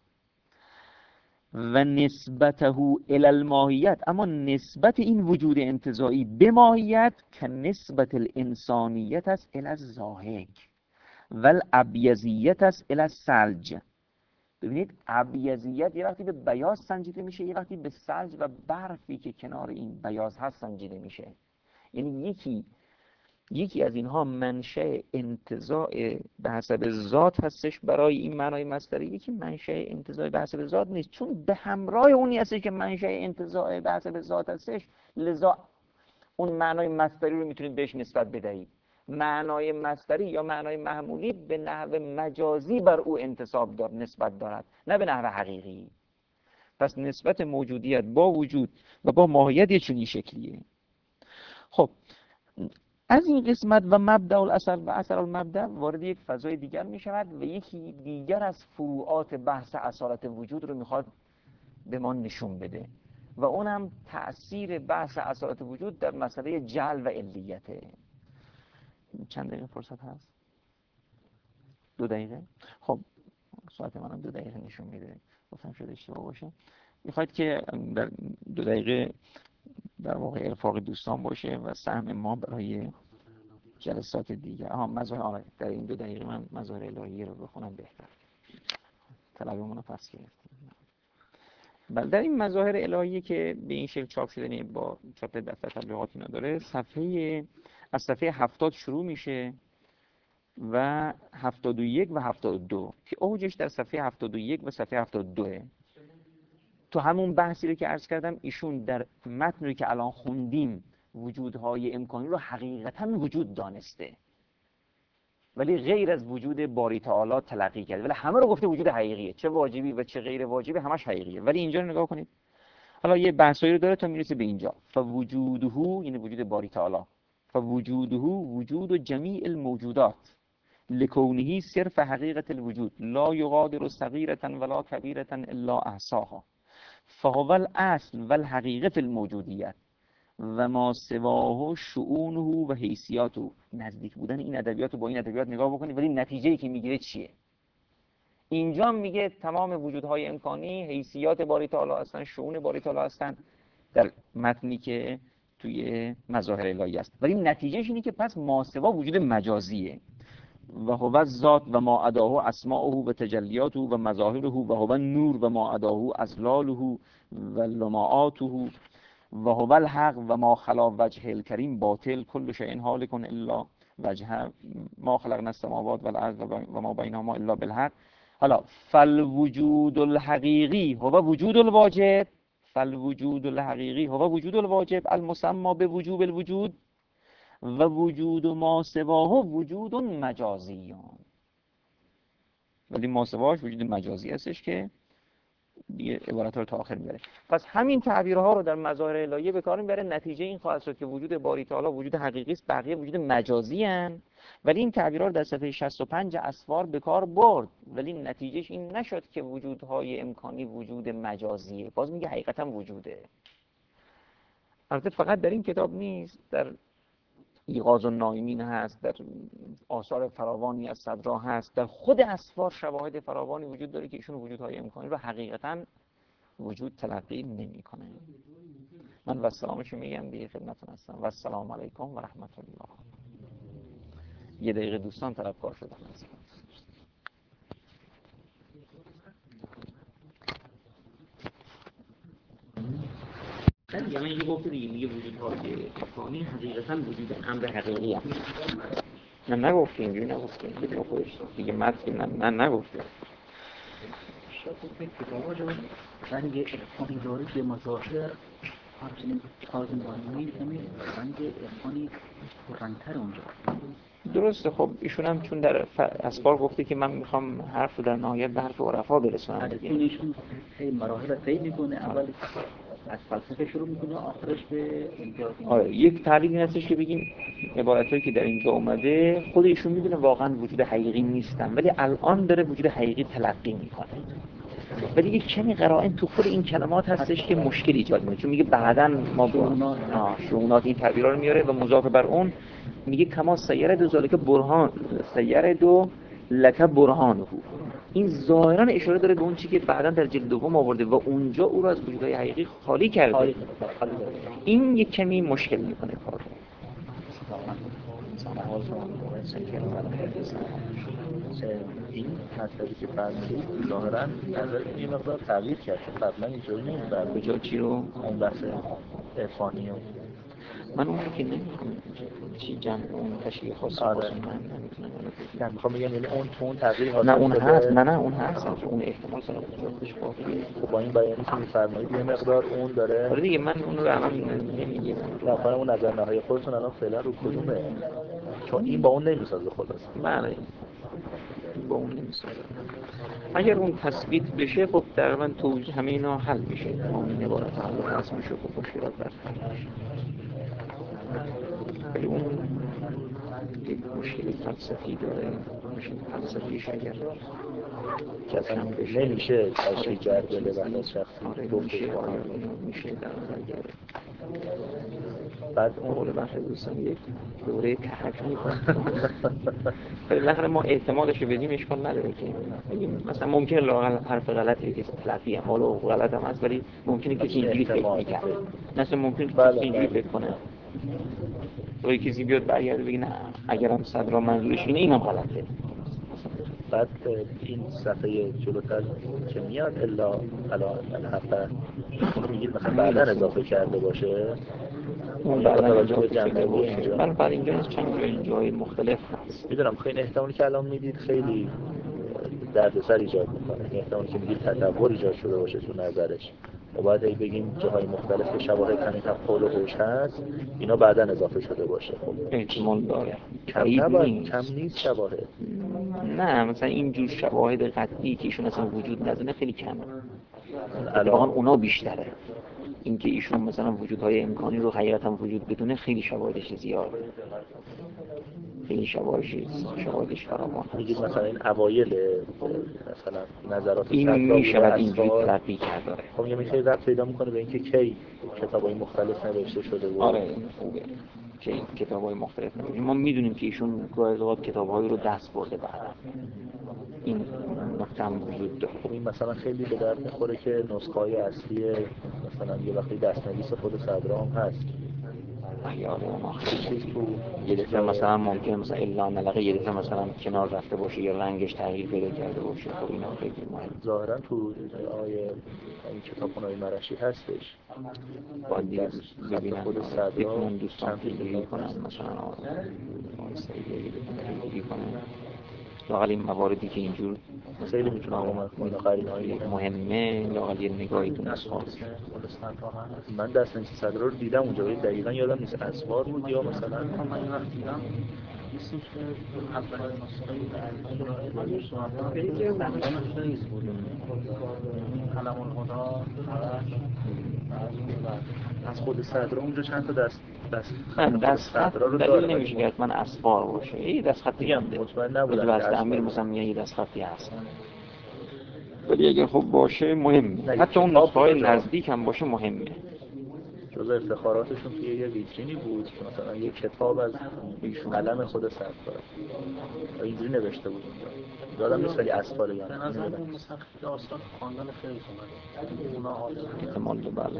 و نسبته الی الماهیت، اما نسبت این وجود انتزاعی به ماهیت که نسبت الانسانیت است الی الضاحک و الابیضیت است الی الثلج. ببینید ابیضیت یه وقتی به بیاض سنجیده میشه یه وقتی به ثلج و برفی که کنار این بیاض هست سنجیده میشه. یعنی یکی یکی از اینها منشأ انتزاع به حسب ذات هستش برای این معنای مصدری، یکی منشأ انتزاع به حسب ذات نیست، چون به همراه اونی هستش که منشأ انتزاع به حسب ذات هستش، لذا اون معنای مصدری رو میتونید بهش نسبت بدهید. معنای مصدری یا معنای محمولی به نحو مجازی بر او انتساب دار نسبت دارد، نه به نحو حقیقی. پس نسبت موجودیت با وجود و با ماهیت یه چنین شکلیه. خب از این قسمت و مبدأ الاثر و اثر المبدأ وارد یک فضای دیگر می شود و یکی دیگر از فروعات بحث اصالت وجود رو میخواد به ما نشون بده و اونم تأثیر بحث اصالت وجود در مسئله جعل و علیته. چند دقیقه فرصت هست؟ دو دقیقه؟ خب ساعت منم دو دقیقه نشون میده، گفتم شده اشتباه باشه. میخواید که در دو دقیقه در واقع ارفاق دوستان باشه و سهم ما برای جلسات دیگه. آها مظاهر آره در این دو دقیقه من مظاهر الهی رو بخونم بهتر. طلبمون رو پس گرفتیم. بله در این مظاهر الهی که به این شکل چاپ شده با چاپ دفتر تبلیغات اینا داره، صفحه از صفحه هفتاد شروع میشه و هفتاد و یک و هفتاد و دو که اوجش در صفحه هفتاد و یک و صفحه هفتاد و دو. تو همون بحثی رو که عرض کردم ایشون در متنی که الان خوندیم وجودهای امکانی رو حقیقتا وجود دانسته ولی غیر از وجود باری تعالی تلقی کرده، ولی همه رو گفته وجود حقیقیه، چه واجبی و چه غیر واجبی همش حقیقیه. ولی اینجا رو نگاه کنید، حالا یه بحثایی رو داره تا میرسه به اینجا. فوجوده یعنی وجود باری تعالی، فوجوده وجود جمیع الموجودات لکونه صرف حقیقت الوجود لا یغادر صغیرة ولا کبیرة الا احصاها فهو الاصل والحقیقه فی الموجودیت و ما سواه شؤونه و حیثیاته. نزدیک بودن این ادبیات رو با این ادبیات نگاه بکنید، ولی نتیجه‌ای که میگیره چیه؟ اینجا میگه تمام وجودهای امکانی حیثیات باری تعالی هستن، شؤون باری تعالی هستن در متنی که توی مظاهر الهی است، ولی نتیجهش اینه که پس ماسوا وجود مجازیه. و هو ذات و ما اداه اسماءه و تجلیاته و مظاهره و هو نور و ما اداه اضلاله و لمعاته و هو الحق و ما خلا وجه الکریم باطل کل شیء هالک الا وجهه ما خلقنا السماوات والارض و ما بینهما الا بالحق. حالا فالوجود الحقیقی هو وجود الواجب، فالوجود الحقیقی هو وجود الواجب المسمى به وجوب الوجود و وجود ما سواه وجود مجازی. ولی ما سواش وجود مجازی هستش که دیگه عبارت رو تا آخر میبره. پس همین تعبیرها رو در مظاهر الهیه به کار میبره. نتیجه این خواهد شد که وجود باری تعالی وجود حقیقی است، بقیه وجود مجازی ان. ولی این تعبیرها رو در صفحه شصت و پنج اسفار به کار برد، ولی نتیجهش این نشد که وجودهای امکانی وجود مجازیه. باز میگه حقیقتا وجوده. البته فقط در این کتاب نیست، در ایقاظ النائمین هست، در آثار فراوانی از صدرا هست، در خود اسفار شواهد فراوانی وجود داره که ایشون وجودهای امکانی رو حقیقتا وجود تلقی نمی‌کنه. من و سلامشو میگم دیگه خدمتتون هستم. و السلام علیکم و رحمت الله. یه دقیقه دوستان طلبکار شدن از من یعنی یه گفته دیگه میگه وجودهای امکانی حقیقتا وجود امر حقیقی هست. نه نگفتیم اینجوری نگفتیم بدون خودش دیگه متن نه نه نگفتیم. شاید این کتابا رو رنگ ارفانی داره به مظاهر همچنین کاظم بانوی همین رنگ ارفانی رنگتر اونجا. درسته. خب ایشون هم چون در اسفار گفته که من میخوام حرف رو در نهایت به حرف عرفا برسونم دیگه. ایشون خیلی مراحل طی میکنه، اول از فلسفه شروع میکنه آخرش به امتیاز. آره یک تعبیر این هستش که بگیم عبارتایی که در اینجا اومده خود ایشون میدونه واقعا وجود حقیقی نیستن، ولی الان داره وجود حقیقی تلقی میکنه. ولی یک کمی قرائن تو خود این کلمات هستش که مشکل ایجاد میکنه، چون میگه بعداً ما با شؤونات این تعبیرا رو میاره و مضاف بر اون میگه کما سیره دو ذالک برهان سیره دو لک برهانه. این ظاهرا اشاره داره به اون چیزی که بعداً در جلد دوم آورده و اونجا او رو از وجودهای حقیقی خالی کرده. این یک کمی مشکل میکنه کارو. این مسئله که فرمودید ظاهراً نظرتون یه مقدار تغییر کرد، چون قبلا اینجوری نمی‌برد. به جا چی رو؟ اون بحث عرفانی و من اون رو که نمی‌خوام چی جمع اون تشریح خاص آره. خاص من نمیتونم نه میخوام بگم یعنی اون تون تغییر حاصل نه اون شده. هست نه نه اون هست اون احتمال سر خودش باقیه. خب با این بیانی که می‌فرمایید یه مقدار اون داره. آره دیگه من اون رو الان نمیگم. نه خواهرم اون نظر نهایی خودتون الان فعلا رو کدومه؟ چون این با اون نمیسازه خلاص. بله با اون نمیسازه. اگر اون تثبیت بشه خب در من توجیه همه اینا حل میشه. این عبارت حل هست میشه خب مشکلات برطرف میشه. ولی اون یک مشکل فلسفی داره. مشکل فلسفیش اگر کسی نمیشه تشریح کرد به لحاظ شخصی. آره میشه آره میشه در نظر گرفت. بعد اون قول بحر دوستان یک دوره تحرک میکنه. بالاخره ما احتمالش رو بدیم اشکال نداره که مثلا ممکنه لااقل حرف غلطی که تلقی هم حالا غلط هم هست، ولی ممکنه کسی اینجوری فکر میکنه. مثلا ممکنه کسی اینجوری فکر کنه. توی کسی بیاد برگرده بگه نه اگرم صدرا منظورش اینه اینم غلطه. بعد این صفحه جلوتر که میاد الا الا الحق میگید مثلا بعدا اضافه کرده باشه اون بعدا اضافه کرده باشه. من بعد اینجا چند جای جای مختلف هست. میدونم خیلی احتمالی که الان میدید خیلی دردسر ایجاد میکنه. احتمالی که میگید تطور ایجاد شده باشه تو نظرش. و باید ای بگیم جاهای مختلف که شواهد همین هم قول و قوش هست اینا بعدا اضافه شده باشه. خب احتمال داره. کم نباید کم نیست شواهد. نه مثلا اینجور شواهد قطعی که ایشون اصلا وجود نداره خیلی کمه. اتفاقا اونا بیشتره. اینکه ایشون مثلا وجودهای امکانی رو حقیقتا وجود بدونه خیلی شواهدش زیاده. خیلی شواهدش شواهدش فراوان. میگید مثلا این اوایل مثلا نظرات این میشود اینجوری تلقی کرده. خب میگم این خیلی ربط پیدا میکنه به اینکه کی کتاب‌های مختلف نوشته شده بود. آره این خوبه که این کتاب‌های مختلف نوشته. ما میدونیم که ایشون گاهی اوقات کتاب‌هایی رو دست برده بعد این نکته هم وجود داره. خب این مثلا خیلی به درد میخوره که نسخه‌های اصلی مثلا یه وقتی دست‌نویس خود صدرا هم هست. یاد اون چیز تو یه دفعه مثلا ممکنه مثلا الا نلقه یه دفعه مثلا کنار رفته باشه یا رنگش تغییر پیدا کرده باشه. خب اینا خیلی مهمه. ظاهرا تو آیه این کتابخونه‌های مرشی هستش. باید دیگه ببینم خود صدرا بکنم دوستان پیگیری کنم مثلا آقای سعیدی پیگیری کنم لااقل این مواردی که اینجور خیلی میتونه کمک کنه قرینه‌های مهمه لااقل یه نگاهی تو نسخه من دستنویس صدرا رو دیدم اونجا ولی دقیقاً یادم نیست اسوار بود یا مثلا من این وقت دیدم مثل که اولین نسخه خیلی که دندان خیز بود کلم الهدا از خود صدرا اونجا چند تا دست دست دست صدرا رو دلیل نمیشه که حتما اسوار باشه یه دست خطی میگم مطمئن نبودم واسه امیر مثلا میگه یه دست خطی هست ولی اگر خب باشه مهمه حتی اون نسخه‌های نزدیک هم باشه مهمه. جز افتخاراتشون توی یه ویترینی بود که مثلا یه کتاب از قلم خود صدرا اینجوری نوشته بود اونجا یادم نیست ولی اسفاره یا به نظر اون مثلا داستان خواندن خیلی اومد اونا حالا احتمال بله.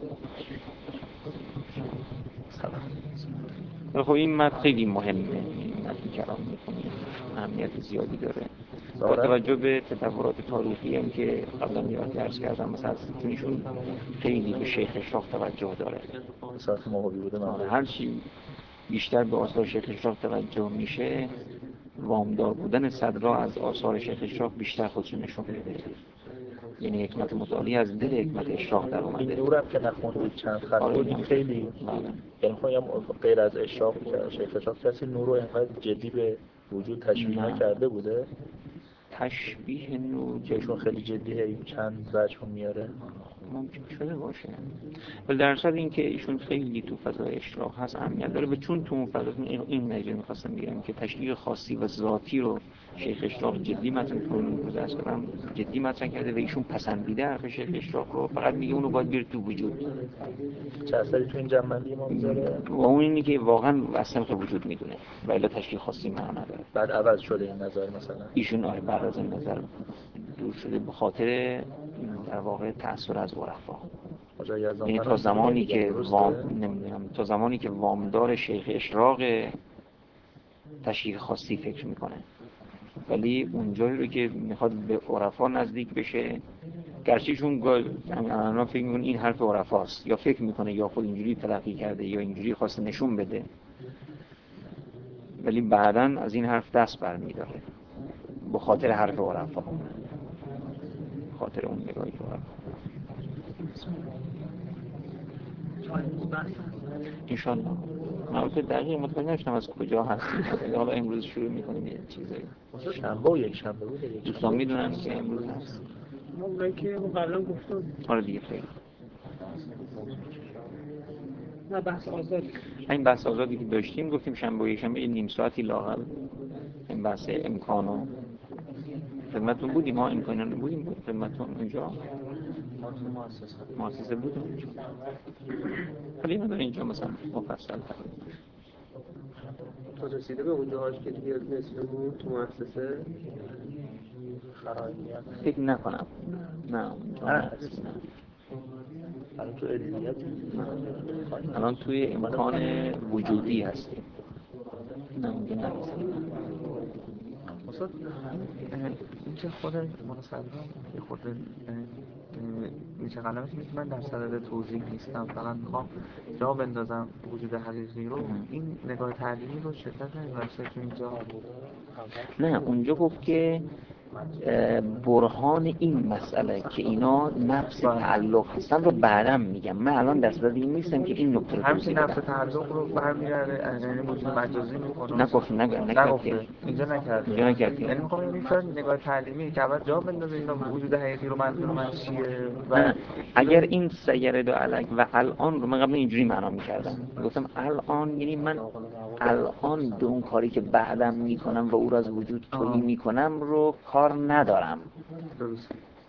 خب این متن خیلی مهمه این متن کلام می‌کنه اهمیت زیادی داره با توجه به تطورات تاریخی هم که قبلا یه وقتی عرض کردم مثلا چونشون خیلی به شیخ اشراق توجه داره ساعت موهوی بوده من هر چی بیشتر به آثار شیخ اشراق توجه میشه وامدار بودن صدرا از آثار شیخ اشراق بیشتر خودشون نشون میده یعنی حکمت متعالی از دل حکمت اشراق در اومده. این نورم که نخوندید چند خط بود خیلی یعنی خواهیم غیر از اشراق شیخ اشراق کسی نور رو اینقدر جدی به وجود تشبیه نکرده بوده تشبیه نور چون خیلی جدیه چند وجه میاره ممکن شده باشه ولی در صورت این که ایشون خیلی تو فضای اشراق هست اهمیت داره و چون تو اون فضا این نتیجه می‌خواستم بگم که تشریح خاصی و ذاتی رو شیخ اشراق جدی مطرح کنه گذشته هم جدی مطرح کرده و ایشون پسندیده حرف شیخ اشراق رو فقط میگه اونو باید بیاره تو وجود چه اثری تو این جمع‌بندی ما میذاره و اون اینه که واقعا اصلا که وجود میدونه و الا تشریح خاصی معنا نداره بعد عوض شده این نظر مثلا ایشون آره بعد از این نظر دور شده به خاطر در واقع تأثیر از عرفا یعنی تا زمانی که وام نمیدونم تا زمانی که وامدار شیخ اشراق تشریح خاصی فکر میکنه ولی اون جایی رو که میخواد به عرفا نزدیک بشه گرچه ایشون الان فکر میکنه این حرف عرفاست یا فکر میکنه یا خود اینجوری تلقی کرده یا اینجوری خواسته نشون بده ولی بعداً از این حرف دست برمی‌داره به خاطر حرف عرفا خاطر اون نگاهی عرفا انشالله من البته دقیق مطمئن نشدم از کجا هستی حالا امروز شروع میکنیم یه چیزایی شنبه و یک شنبه بود دوستان میدونن که امروز هست اونایی که قبلا گفتم آره دیگه خیلی نه بحث آزادی این بحث آزادی که داشتیم گفتیم شنبه و یک شنبه یه نیم ساعتی لااقل این بحث امکانو خدمتتون بودیم ما امکانا رو بودیم بود خدمتتون اونجا مؤسسه بودیم اونجا ولی من اینجا مثلا مفصل تو رسیده به اونجا هاش که دیگه رسیدمون تو مؤسسه خرایمیت فکر نکنم نه اونجا الان تو علمیت الان توی امکان وجودی هستیم نه اونجا نرسیدیم استاد اینکه خود مناسبا یه خود میشه قلمش نیست من در صدد توضیح نیستم فقط میخوام جا بندازم وجود حقیقی رو این نگاه تعلیمی رو شدت نمی‌بخشه تو اینجا نه اونجا گفت که برهان این مسئله که اینا نفس تعلق هستن رو بعدم میگم من الان در صدد این نیستم که این نکته رو همین نفس تعلق رو برمیگرده یعنی وجود مجازی میکنه نگفت نگفته اینجا نکرده اینجا نکرده یعنی میخوام این شاید نگاه تعلیمی که اول جا بندازه اینا وجود حقیقی رو منظور من چیه و اگر این سیاره دو الک و الان رو من قبل اینجوری معنا میکردم گفتم الان یعنی من الان به اون کاری که بعدم میکنم و او را از وجود تویی میکنم رو کار ندارم درست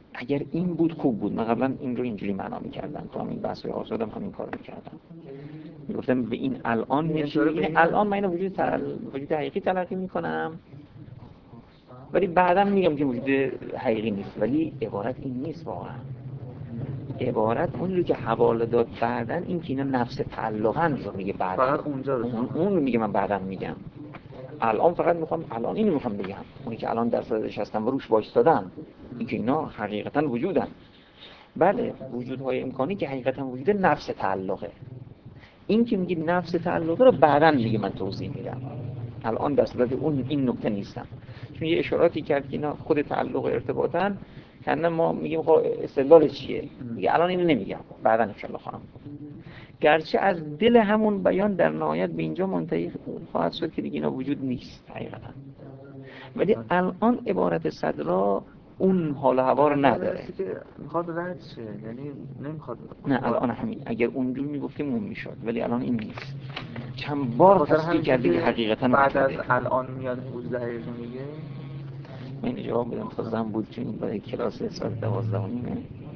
اگر این بود خوب بود. من قبلا این رو اینجوری معنا می‌کردم، تو همین بحث آزادم همین کارو می‌کردم، میگفتم به این الان میشه، این الان من اینو وجود تل... وجود حقیقی تلقی میکنم، ولی بعدا میگم که وجود حقیقی نیست. ولی عبارت این نیست واقعا. عبارت اون رو که حواله داد بعدا، این که اینا نفس تعلقن رو میگه بعدا، فقط اونجا رو اون, اون رو میگه من بعدا میگم. الان فقط میخوام الان اینو میخوام بگم، اونی که الان در صدرش هستم و روش وایستادم، این که اینا حقیقتا وجودن. بله وجودهای امکانی که حقیقتا وجود نفس تعلقه. این که میگه نفس تعلقه رو بعداً میگه من توضیح میدم، الان در صدد اون این نکته نیستم. چون یه اشاراتی کرد که اینا خود تعلق ارتباطن، که ما میگیم خب استدلال چیه، میگه الان اینو نمیگم، بعداً ان شاء الله خواهم. گرچه از دل همون بیان در نهایت به اینجا منتهی خواهد شد که دیگه اینا وجود نیست حقیقتا، ولی الان عبارت صدرا اون حال و هوا رو نداره. میخواد رد شه، یعنی نمیخواد. نه الان همین، اگر اونجور میگفتیم اون میشد، ولی الان این نیست. چند بار تصدیق کردی که حقیقتا بعد از الان میاد وجود حقیقی میگه. من جواب بدم تا زن بود چون برای کلاس ساعت دوازده و نیمه.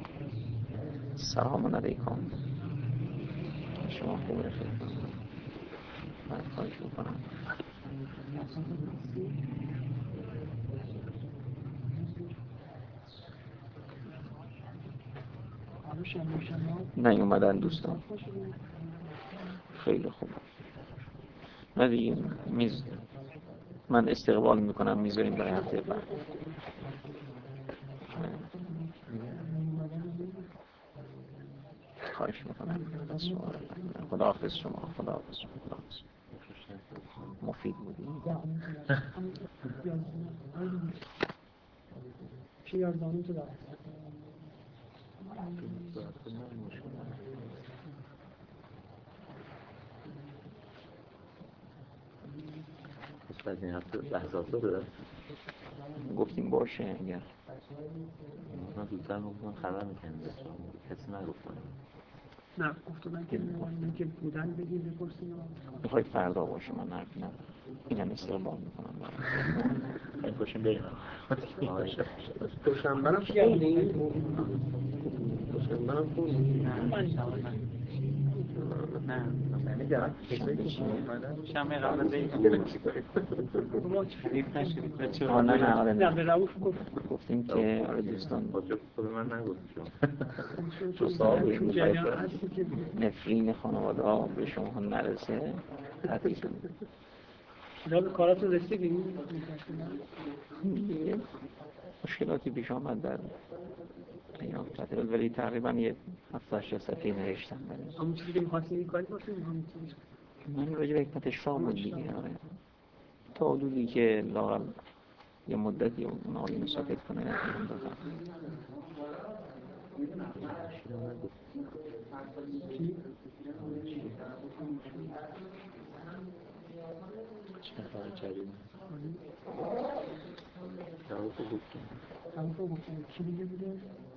سلام علیکم، شما خوب بخیر. من خواهش میکنم نه اومدن دوستان. خیلی خوب. نه دیگه میز من استقبال میکنم، میذاریم برای هفته بعد. خواهش میکنم. خدا حافظ شما. خدا حافظ شما. خدا حافظ. مفید بودی. چی یاددانی تو داره؟ بعد این هفته لحظات رو داره گفتیم باشه. اگر من دوستان گفتم خبر میکنم کسی نگفتم. نه گفتم که این که بودن بگیم بپرسیم. میخوای فردا باشه، من حرفی ندارم. اینم استقبال میکنم. این پاشیم بریم. دوشنبه هم خوندی؟ دوشنبه هم خوندی؟ نه نمیدونم. شمه قبل از این دید نشدید بچه آه نه نه آره نه نه به روش گفت گفتیم که آره دوستان خود من نگفتم. تو صاحب چون جریان هستی که نفرین خانواده ها به شما نرسه تعطیل کنید. شما به کاراتون رسیدین؟ دیگه مشکلاتی پیش آمد در ایام تعطیلات، ولی تقریبا یه هفتاد هشتاد صفحه نوشتم. همون چیزی که می‌خواستین این کاری کنیم همون چیزی. من راجع به حکمت شاه بود دیگه. آره تا حدودی که لااقل یه مدتی اون آقایون ساکت کنه انجام دادم. چه خواهی چریم؟ جواب رو گفتم. همون رو گفتم کی دیگه بوده؟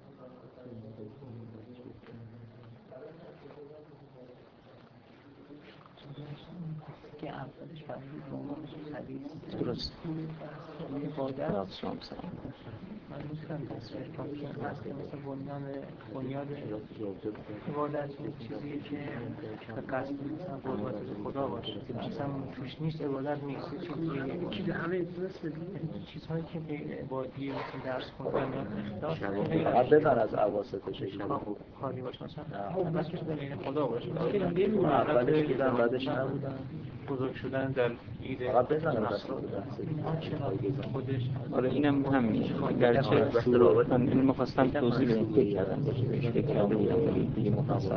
که اولش فهمید بانش حدیث درست عبادت شما سلام. من دوستم تصویر کنم که مثل بنیان بنیاد عبادت چیزی که به قصد مثلا قربت خدا باشه، مثلا توش نیست عبادت نیست. چیزی که همه درست بدید چیزهایی که غیر عبادی مثل درس خوندن یا اخلاص فقط بزن از اواسطش خالی باشه، مثلا بس که بین خدا باشه. اولش دیدم بعدش نبودم. بزرگ شدن در ایده فقط بزن از خودش. آره اینم همین. گرچه من این مخواستم توضیح بدم، فکر کردم بهش فکر کرده بودم ولی دیگه مفصل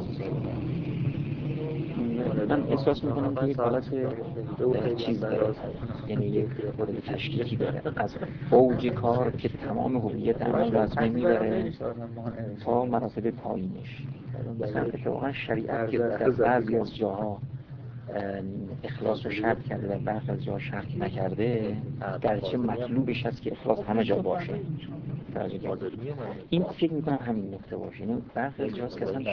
من احساس میکنم که یک حالت چیز داره، یعنی یک حالت تشکیکی داره از اوج کار که تمام هویت عمل رو از بین میبره تا مراتب پایینش. مثلا اتفاقا شریعت که در بعضی از جاها اخلاص رو شرط کرده و برخی از جاها شرط نکرده، گرچه مطلوبش هست که اخلاص همه جا باشه. این فکر میکنم همین نکته باشه. یعنی برخی از جاست که اصلا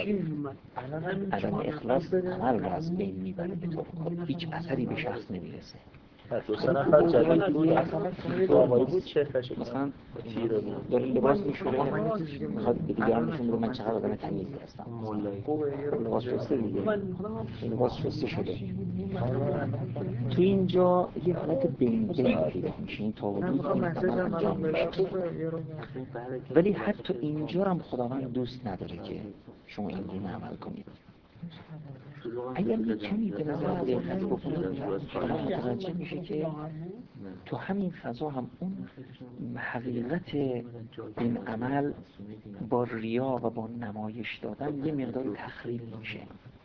عدم اخلاص عمل رو از بین میبره، به طور کلی هیچ اثری به شخص نمیرسه. دو سه نفر جدید بود بابایی بود چهرش مثلا تیره بود داره لباس میشوره میخواد به دیگران نشون بده من چقدر آدم تمیزی هستم. لباس شسته دیگه، لباس شسته شده. تو اینجا یه حالت بین بین پیدا میشه، این تابلو انجام میشه. ولی حتی اینجا هم خداوند دوست نداره که شما اینجوری عمل کنید. اگر یه کمی به نظر دقت بکنید خداوند متوجه میشه که تو همین فضا هم اون حقیقت این عمل با ریا و با نمایش دادن یه مقدار تخریب میشه.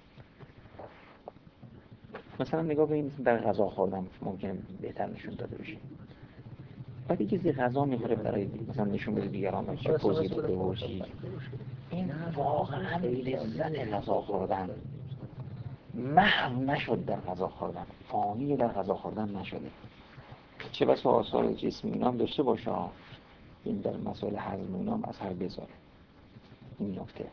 مثلا نگاه کنید در غذا خوردن ممکنه بهتر نشون داده بشه. وقتی کسی غذا میخوره برای مثلا نشون بده دیگران چه پوزی بده و چی، این واقعا لذت غذا خوردن محو نشد در غذا خوردن، فانی در غذا خوردن نشده. چه بسا آثار جسمی اینا هم داشته باشه، این در مسائل هضم اینا هم اثر بذاره. این نکته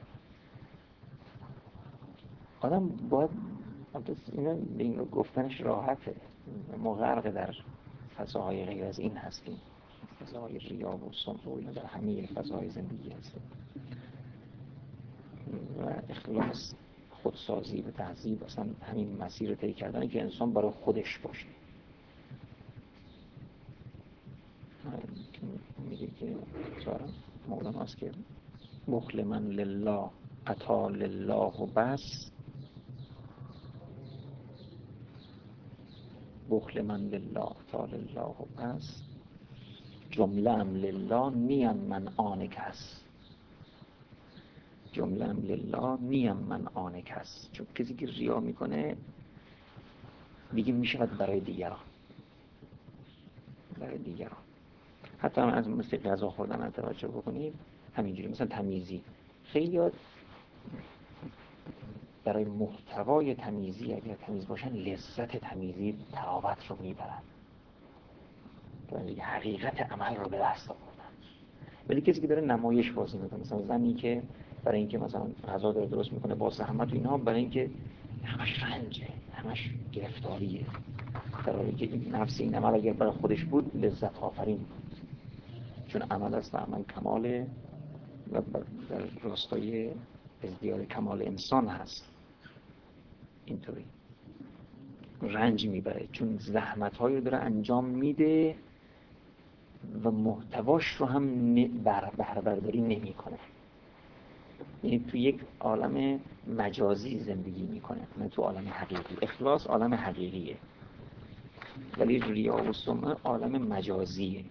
آدم باید اینا این رو گفتنش راحته، ما غرق در فضاهای غیر از این هستیم، فضاهای ریا و سمع و اینا در همه فضاهای زندگی هستیم و اخلاص، خودسازی و تهذیب اصلا همین مسیر رو طی کردن که انسان برای خودش باشه. میگه که مولانا است که بخل من لله عطا لله و بس، بخل من لله عطا لله و بس، جمله ام لله نیم من آن کس. جمله ام لله نیم من آن کس. چون کسی که ریا میکنه دیگه میشود برای دیگران، برای دیگران. حتی هم از مثل غذا خوردن توجه بکنید همینجوری، مثلا تمیزی، خیلی برای محتوای تمیزی اگر تمیز باشن لذت تمیزی تراوت رو میبرن، حقیقت عمل رو به دست آوردن. ولی کسی که داره نمایش بازی میکنه، مثلا زنی که برای اینکه مثلا غذا داره درست میکنه با زحمت و اینا، برای اینکه همش رنجه، همش گرفتاریه، در حالی که این نفس این عمل اگر برای خودش بود لذت آفرین بود، چون عمل است و عمل کماله و در راستای ازدیاد کمال انسان هست. اینطوری رنج میبره چون زحمت‌هایی رو داره انجام میده و محتواش رو هم بهره برداری نمی‌کنه. یعنی تو یک عالم مجازی زندگی میکنه، نه تو عالم حقیقی. اخلاص عالم حقیقیه ولی ریا و سمعه عالم مجازیه.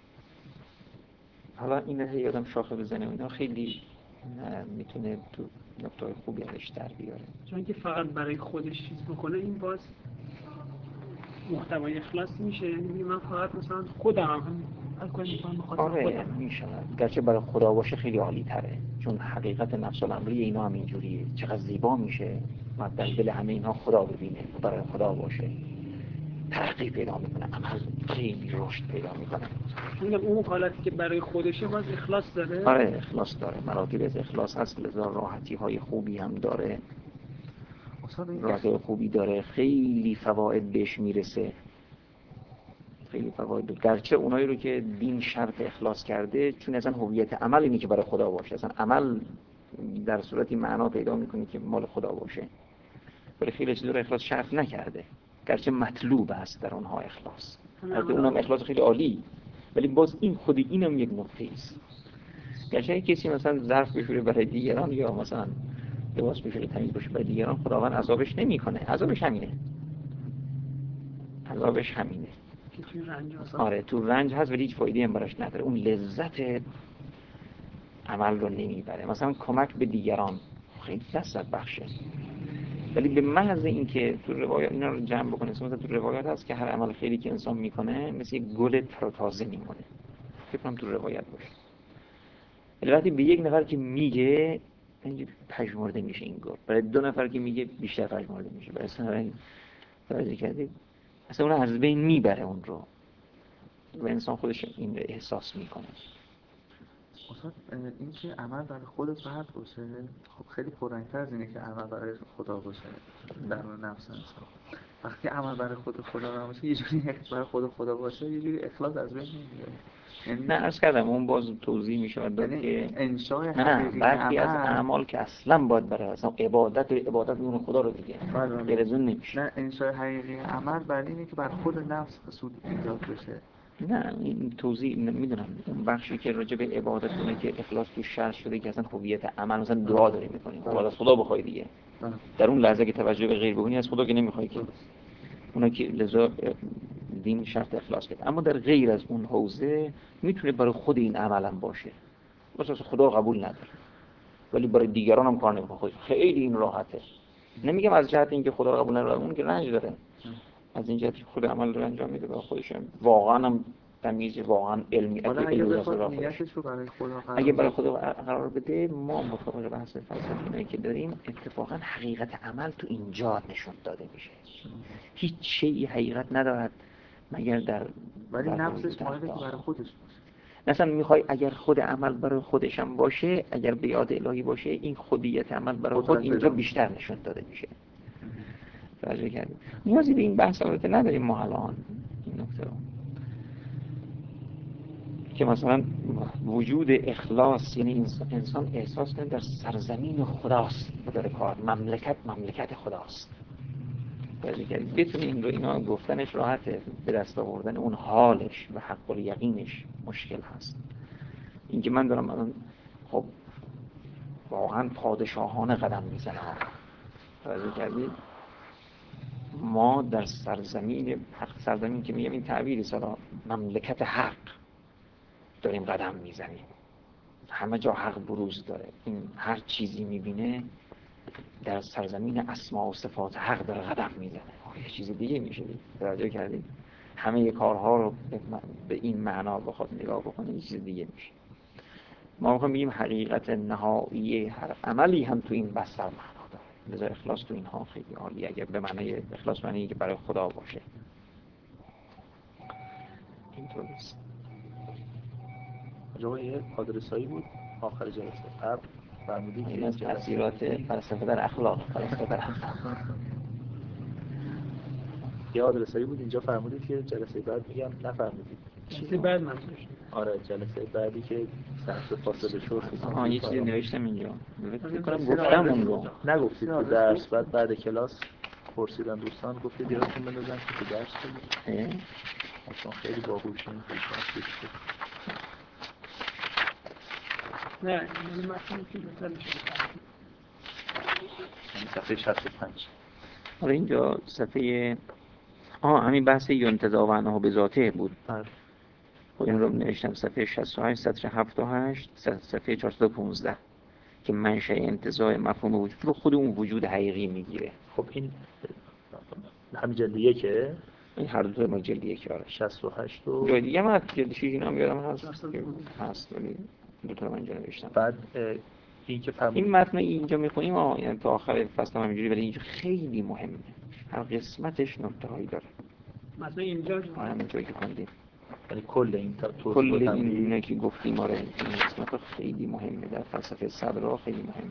حالا این رو یادم شاخه بزنه و اینا خیلی میتونه تو نقطه خوبی ازش در بیاره. چون که فقط برای خودش چیز بکنه این باز محتوای اخلاص میشه. یعنی من فقط مثلا خودم هم الکل میکنم بخاطر آره خودم. میشود، گرچه برای خدا باشه خیلی عالی تره، چون حقیقت نفس الامری اینا هم اینجوریه. چقدر زیبا میشه و در دل همه اینها خدا ببینه، برای خدا باشه، ترقی پیدا میکنه، عمل خیلی رشد پیدا میکنه. میگم اون حالتی که برای خودشه باز اخلاص داره. آره اخلاص داره، مراتب از اخلاص هست، لذا راحتی های خوبی هم داره، راحتی خوبی داره، خیلی فواید بهش میرسه، خیلی فواید. گرچه اونایی رو که دین شرط اخلاص کرده، چون اصلا هویت عمل اینه که برای خدا باشه، اصلا عمل در صورتی معنا پیدا میکنه که مال خدا باشه، ولی خیلی چیزا رو اخلاص شرط نکرده، گرچه مطلوب است در اونها اخلاص. البته اونم اخلاص خیلی عالی، ولی باز این خود اینم یک نکته است. گرچه کسی مثلا ظرف بشوره برای دیگران یا مثلا لباس بشوره تمیز باشه برای دیگران، خداوند عذابش نمیکنه، عذابش همینه، عذابش همینه. آره تو رنج هست ولی هیچ فایده هم براش نداره، اون لذت عمل رو نمیبره. مثلا کمک به دیگران خیلی لذت بخشه، ولی به محض اینکه تو روایات اینا رو جمع بکنه، مثلا تو روایات هست که هر عمل خیری که انسان میکنه مثل یک گل تر و تازه میمونه، فکر کنم تو روایت باشه. ولی وقتی به یک نفر که میگه اینجوری پژمرده میشه این گل، برای دو نفر که میگه بیشتر پژمرده میشه، برای سه نفر توجه کردید اصلا اون از بین میبره اون رو و انسان خودش این رو احساس میکنه. اصلا این که عمل برای خود فرد باشه خب خیلی پررنگ‌تر از اینه که عمل برای خدا باشه در نفس انسان. وقتی عمل برای خود خدا نباشه یه جوری برای خود خدا باشه یه جوری اخلاص از بین میره. یعنی نه عرض کردم اون باز توضیح می شود داد یعنی که انشای نه حقیقی برخی از عمل اعمال که اصلا باید برای اصلا عبادت عبادت اون خدا رو دیگه بله، بله. گرزون نمیشه. نه انشای حقیقی عمل برای اینه که بر خود نفس سود ایجاد بشه. نه این توضیح میدونم اون بخشی که راجع به عبادت اونه که اخلاص تو شرط شده که اصلا هویت عمل مثلا دعا داری میکنی خب از خدا بخوای دیگه در اون لحظه که توجه به غیر بکنی از خدا که نمیخوای که اونا که لذا دین شرط اخلاص کرد. اما در غیر از اون حوزه میتونه برای خود این عملم باشه واسه خدا قبول نداره ولی برای دیگران هم کار نمیکنه. خیلی این راحته. نمیگم از جهت اینکه خدا رو قبول نداره اون که رنج داره از این جهت که خود عمل رو انجام میده برای خودش واقعا هم تمیز واقعا علمی حالا علمی اگه واسه بخواد برای خودش. نیتش رو برای خدا قرار اگه برای بده. خدا قرار بده ما مطابق بحث فلسفی که داریم اتفاقا حقیقت عمل تو اینجا نشون داده میشه. هیچ چیزی حقیقت ندارد مگر در ولی در نفسش وجود مایله که الله. برای خودش باشه. مثلا میخوای اگر خود عمل برای خودش هم باشه اگر به یاد الهی باشه این خودیت عمل برای خود اینجا بیشتر نشون داده میشه. توجه کردید؟ نیازی به این بحث البته نداریم ما الان این نکته رو که مثلا وجود اخلاص یعنی انسان احساس کنه در سرزمین خداست داره کار مملکت مملکت خداست. توجه کردید؟ بتونه این رو اینا گفتنش راحته به دست آوردن اون حالش و حق الیقینش مشکل هست. اینکه من دارم الان خب واقعا پادشاهانه قدم میزنم. توجه کردید؟ ما در سرزمین حق سرزمین که میگم این تعبیری سالا مملکت حق داریم قدم میزنیم. همه جا حق بروز داره. این هر چیزی میبینه در سرزمین اسما و صفات حق داره قدم میزنه. یه چیز دیگه میشه. توجه کردید؟ همه کارها رو به این معنا بخواد نگاه بکنه یه چیز دیگه میشه. ما میخوایم بگیم حقیقت نهایی هر عملی هم تو این بستر معنا داره. لذا اخلاص تو اینها خیلی عالیه اگر به معنی اخلاص معنی که برای خدا باشه. اینطور نیست. جواب یه آدرسایی بود آخر جلسه قبل فرمودید این که از تأثیرات فلسفه در اخلاق فلسفه در اخلاق یه آدرسایی بود اینجا فرمودید که جلسه بعد میگم نفرمودید. چیزی بعد منظورش آره جلسه بعدی که سنت فاصله شد. آها یه چیزی نوشتم اینجا. فکر کنم گفتم اون رو. نگفتید تو درس بعد بعد کلاس پرسیدن دوستان گفتید یادتون بندازن که تو درس بگید. اصلا خیلی باهوشین نه این متن که بهتر میشه. صفحه شصت و پنج. حالا اینجا صفحه آه همین بحث ینتزاع عنه به ذاته بود. خب این رو نوشتم صفحه شصت و هشت سطر هفت و هشت صفحه چهارصد و پانزده که منشأ انتزاع مفهوم وجود رو خود اون وجود حقیقی میگیره. خب این همین جلد یکه این هر دو تا ما جلد یک آره شصت و هشت و جای دیگه من جلد شش اینا هم یادم هست هست ولی دو تا من اینجا نوشتم. بعد این که فرمودید این متن اینجا میخونیم آه یعنی تا آخر فصل هم همینجوری ولی اینجا خیلی مهمه. هر قسمتش نکته هایی داره. مثلا اینجا همینجوری که خوندیم یعنی کل این کل این اینه که گفتیم آره این قسمت خیلی مهمه در فلسفه صدرا خیلی مهمه.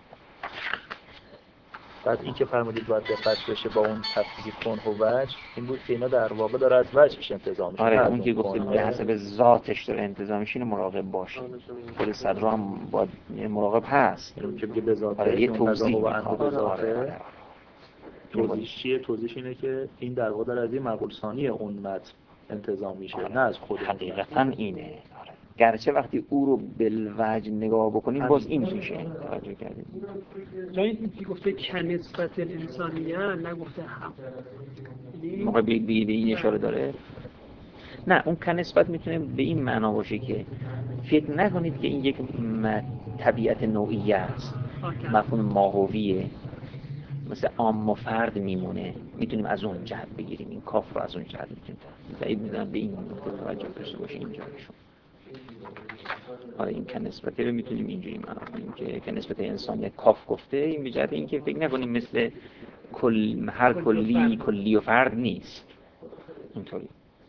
بعد این که فرمودید باید دقت بشه با اون تفسیر کن و وجه این بود که اینا در واقع داره از وجهش انتظام میشه. آره اون که گفتیم به حسب ذاتش داره انتظام میشه مراقب باشه. خود صدرا هم باید مراقب هست که بگه به ذات آره یه توضیح و انده به ذات. آره. توضیحش چیه؟ توضیحش اینه که این در واقع در از این مقول ثانی اون متن انتظام میشه آره. نه از خود حقیقتا اینه آره. گرچه وقتی او رو بالوجه نگاه بکنیم باز این میشه. توجه کردید جایی که گفته کنسبت انسانیه نگفته هم موقع به این اشاره داره. نه اون کنسبت میتونه به این معنا باشه که فکر نکنید که این یک طبیعت نوعیه است مفهوم ماهویه مثل عام و فرد میمونه میتونیم از اون جهت بگیریم این کاف رو از اون جهت میتونیم بعید میدونم به این نکته توجه داشته باشه اینجا نشون. آره این کنسبت رو میتونیم اینجوری معنا کنیم که کنسبت انسانیت کاف گفته این به جهت اینکه فکر نکنیم مثل کل هر کلی کلی و فرد نیست اینطوری.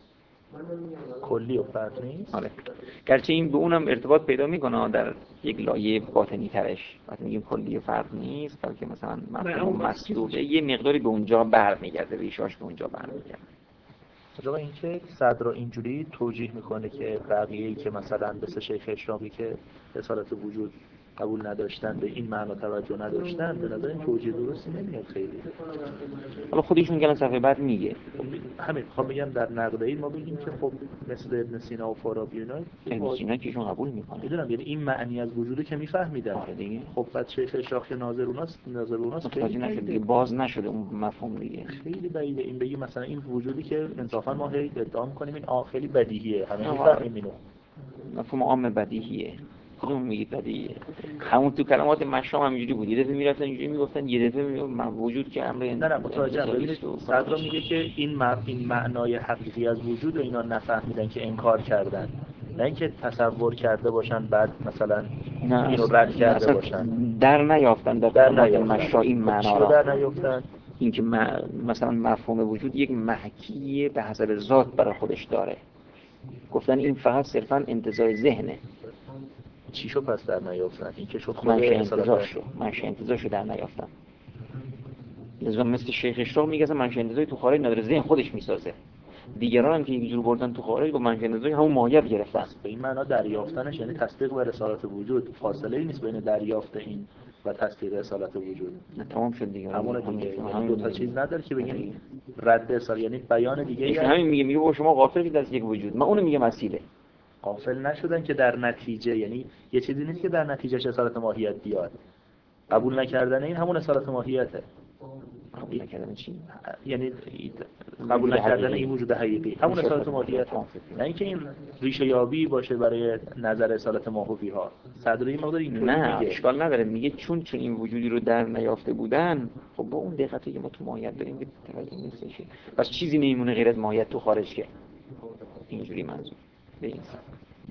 کلی و فرد نیست. آره. گرچه این به اونم ارتباط پیدا میکنه در یک لایه باطنی ترش، وقتی میگیم کلی و فرد نیست بلکه مثلا مفهوم مسلوبه یه مقداری به اونجا برمیگرده، ریشاش به اونجا برمیگرده. آقا این که صدر رو اینجوری توجیه میکنه که بقیه‌ای که مثلا مثل شیخ اشراقی که اصالت وجود قبول نداشتن به این معنا توجه نداشتن، به نظر این توجیه درستی نمیاد خیلی. حالا خودشون که صفحه بعد میگه همین میخوام بگم در نقد این ما بگیم که خب مثل ابن سینا و فارابی اینا ابن سینا که ایشون قبول میکنه، میدونم یعنی این معنی از وجوده که میفهمیدن دیگه. خب بعد شیخ اشراقی ناظروناست ناظروناست خیلی نشد دیگه، باز نشده اون مفهوم دیگه. خیلی بعیده این بگی مثلا این وجودی که انصافا ما هی ادعا می‌کنیم این آ خیلی بدیهیه، همه میفهمیم اینو. مفهوم عام بدیهیه. کدوم میگید بدیهیه؟ همون تو کلمات مشام هم اینجوری بود، یه دفعه میرفتن اینجوری میگفتن، یه دفعه میگفتن وجود که امر نه نه متوجهم. ببینید صدر میگه که این مع... این معنای حقیقی از وجود و اینا نفهمیدن که انکار کردن، نه اینکه تصور کرده باشن بعد مثلا اینو رد کرده باشن، در نیافتن در کلمات مشا این معنا را. در نیافتن اینکه مثلا مفهوم وجود یک محکی به حسب ذات برای خودش داره، گفتن این فقط صرفا انتزاع ذهنه. چی شو پس در نیافتن؟ این که شد خود منشه انتزاع شو منشه انتزاع شو در نیافتن. لذا مثل شیخ اشراق میگه منشه انتزاعی تو خارج نداره، ذهن خودش میسازه. دیگران هم که یک جور بردن تو خارج با منشه انتزاعی همون ماهیت گرفتن. به این معنا دریافتنش یعنی تصدیق بر رسالت وجود، فاصله ای نیست بین دریافت این و تصدیق رسالت وجود. نه تمام شد دیگه. همون دیگه همین دو تا چیز نداره که بگیم رد رسالت، یعنی بیان دیگه. ایشون همین میگه میگه با شما غافل از یک وجود، من اونو میگم اصیله. غافل نشدن که در نتیجه، یعنی یه چیزی نیست که در نتیجهش اصالت ماهیت بیاد. قبول نکردن این همون اصالت ماهیته. قبول نکردن چی؟ یعنی قبول نکردن این وجود حقیقی همون اصالت ماهیت، نه اینکه این ریشه یابی باشه برای نظر اصالت ماهوی ها. صدری مقدار اینطوری نه میگه. اشکال نداره، میگه چون چون این وجودی رو در نیافته بودن، خب با اون دقتی که ما تو ماهیت داریم که توجه نیستش، پس چیزی نمیمونه غیر از ماهیت تو خارج که اینجوری منظور به این